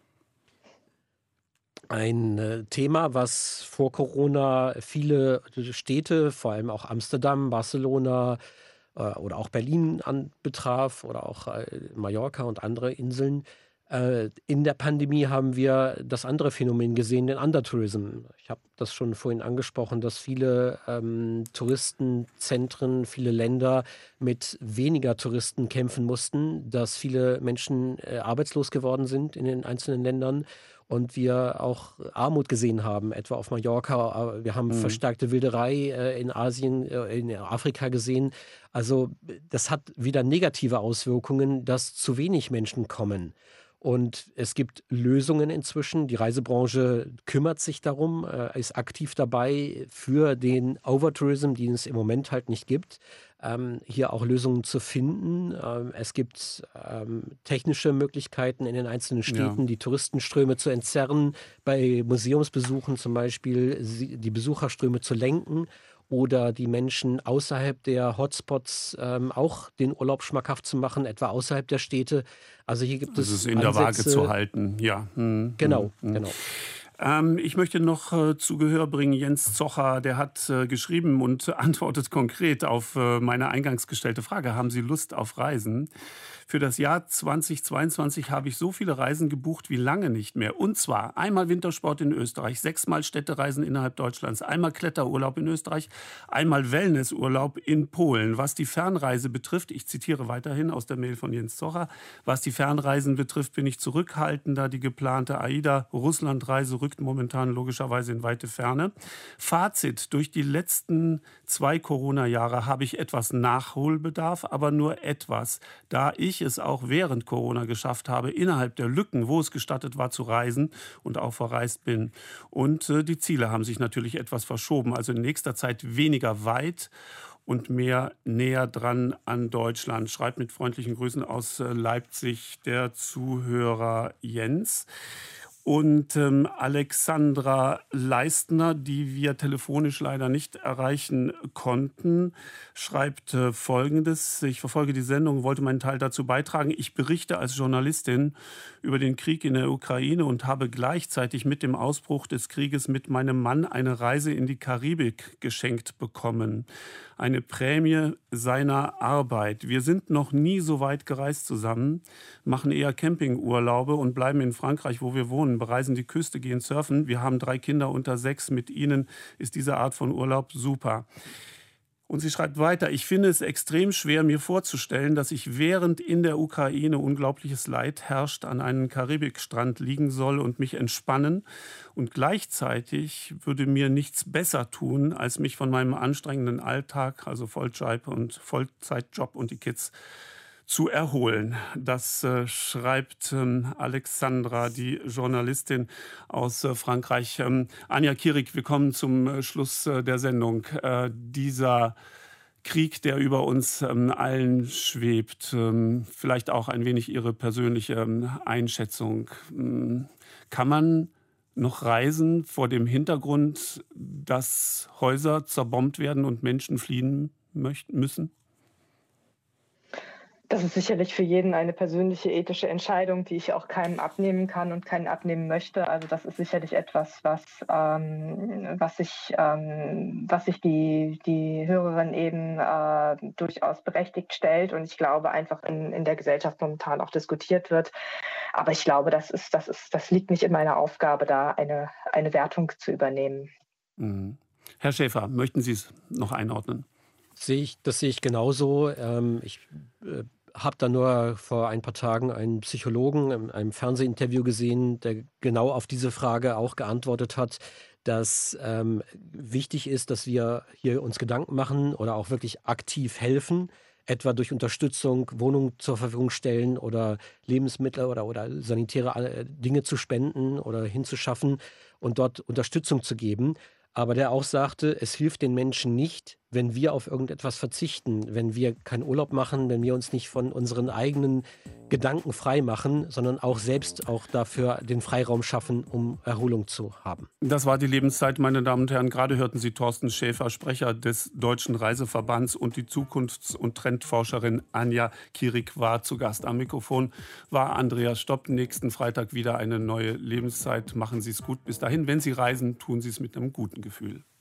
Speaker 3: Ein äh, Thema, was vor Corona viele Städte, vor allem auch Amsterdam, Barcelona äh, oder auch Berlin anbetraf oder auch äh, Mallorca und andere Inseln. Äh, in der Pandemie haben wir das andere Phänomen gesehen, den Undertourism. Ich habe das schon vorhin angesprochen, dass viele ähm, Touristenzentren, viele Länder mit weniger Touristen kämpfen mussten, dass viele Menschen äh, arbeitslos geworden sind in den einzelnen Ländern. Und wir auch Armut gesehen haben, etwa auf Mallorca. Wir haben mhm. verstärkte Wilderei äh, in Asien, äh, in Afrika gesehen. Also das hat wieder negative Auswirkungen, dass zu wenig Menschen kommen. Und es gibt Lösungen inzwischen. Die Reisebranche kümmert sich darum, äh, ist aktiv dabei, für den Overtourism, den es im Moment halt nicht gibt, ähm, hier auch Lösungen zu finden. Ähm, es gibt ähm, technische Möglichkeiten in den einzelnen Städten, ja. die Touristenströme zu entzerren, bei Museumsbesuchen zum Beispiel die Besucherströme zu lenken oder die Menschen außerhalb der Hotspots ähm, auch den Urlaub schmackhaft zu machen, etwa außerhalb der Städte. Also hier gibt es
Speaker 2: also es in der Waage zu halten, ja. Hm,
Speaker 3: genau,
Speaker 2: hm,
Speaker 3: genau.
Speaker 2: Ähm, ich möchte noch äh, zu Gehör bringen, Jens Zocher, der hat äh, geschrieben und antwortet konkret auf äh, meine eingangs gestellte Frage. Haben Sie Lust auf Reisen? Für das Jahr zweitausendzweiundzwanzig habe ich so viele Reisen gebucht wie lange nicht mehr. Und zwar einmal Wintersport in Österreich, sechsmal Städtereisen innerhalb Deutschlands, einmal Kletterurlaub in Österreich, einmal Wellnessurlaub in Polen. Was die Fernreise betrifft, ich zitiere weiterhin aus der Mail von Jens Zocher, was die Fernreisen betrifft, bin ich zurückhaltender. Die geplante AIDA-Russlandreise rückt momentan logischerweise in weite Ferne. Fazit: Durch die letzten zwei Corona-Jahre habe ich etwas Nachholbedarf, aber nur etwas, da ich es auch während Corona geschafft habe, innerhalb der Lücken, wo es gestattet war, zu reisen und auch verreist bin. Und äh, die Ziele haben sich natürlich etwas verschoben, also in nächster Zeit weniger weit und mehr näher dran an Deutschland. Schreibt mit freundlichen Grüßen aus äh, Leipzig der Zuhörer Jens. Und ähm, Alexandra Leistner, die wir telefonisch leider nicht erreichen konnten, schreibt äh, Folgendes. Ich verfolge die Sendung, wollte meinen Teil dazu beitragen. Ich berichte als Journalistin über den Krieg in der Ukraine und habe gleichzeitig mit dem Ausbruch des Krieges mit meinem Mann eine Reise in die Karibik geschenkt bekommen. Eine Prämie seiner Arbeit. Wir sind noch nie so weit gereist zusammen, machen eher Campingurlaube und bleiben in Frankreich, wo wir wohnen, bereisen die Küste, gehen surfen. Wir haben drei Kinder unter sechs. Mit ihnen ist diese Art von Urlaub super. Und sie schreibt weiter: Ich finde es extrem schwer, mir vorzustellen, dass ich während in der Ukraine unglaubliches Leid herrscht, an einem Karibikstrand liegen soll und mich entspannen. Und gleichzeitig würde mir nichts besser tun, als mich von meinem anstrengenden Alltag, also Volljob und Vollzeitjob und die Kids, zu erholen. Das äh, schreibt ähm, Alexandra, die Journalistin aus äh, Frankreich. Ähm, Anja Kierig, wir kommen zum äh, Schluss äh, der Sendung. Äh, dieser Krieg, der über uns ähm, allen schwebt, ähm, vielleicht auch ein wenig Ihre persönliche ähm, Einschätzung. Ähm, kann man noch reisen vor dem Hintergrund, dass Häuser zerbombt werden und Menschen fliehen möchten, müssen?
Speaker 4: Das ist sicherlich für jeden eine persönliche ethische Entscheidung, die ich auch keinem abnehmen kann und keinen abnehmen möchte. Also das ist sicherlich etwas, was, ähm, was sich, ähm, was sich die, die Hörerin eben äh, durchaus berechtigt stellt und ich glaube einfach in, in der Gesellschaft momentan auch diskutiert wird. Aber ich glaube, das ist, das ist, das liegt nicht in meiner Aufgabe, da eine, eine Wertung zu übernehmen.
Speaker 2: Mhm. Herr Schäfer, möchten Sie es noch einordnen?
Speaker 3: Sehe ich, das sehe ich genauso. Ähm, ich äh, habe da nur vor ein paar Tagen einen Psychologen in einem Fernsehinterview gesehen, der genau auf diese Frage auch geantwortet hat, dass ähm, wichtig ist, dass wir hier uns Gedanken machen oder auch wirklich aktiv helfen, etwa durch Unterstützung, Wohnungen zur Verfügung stellen oder Lebensmittel oder, oder sanitäre Dinge zu spenden oder hinzuschaffen und dort Unterstützung zu geben. Aber der auch sagte, es hilft den Menschen nicht, wenn wir auf irgendetwas verzichten, wenn wir keinen Urlaub machen, wenn wir uns nicht von unseren eigenen Gedanken frei machen, sondern auch selbst auch dafür den Freiraum schaffen, um Erholung zu haben. Das war die Lebenszeit, meine Damen und Herren. Gerade hörten Sie Thorsten Schäfer, Sprecher des Deutschen Reiseverbands, und die Zukunfts- und Trendforscherin Anja Kierig war zu Gast. Am Mikrofon war Andreas Stopp. Nächsten Freitag wieder eine neue Lebenszeit. Machen Sie es gut. Bis dahin, wenn Sie reisen, tun Sie es mit einem guten Gefühl.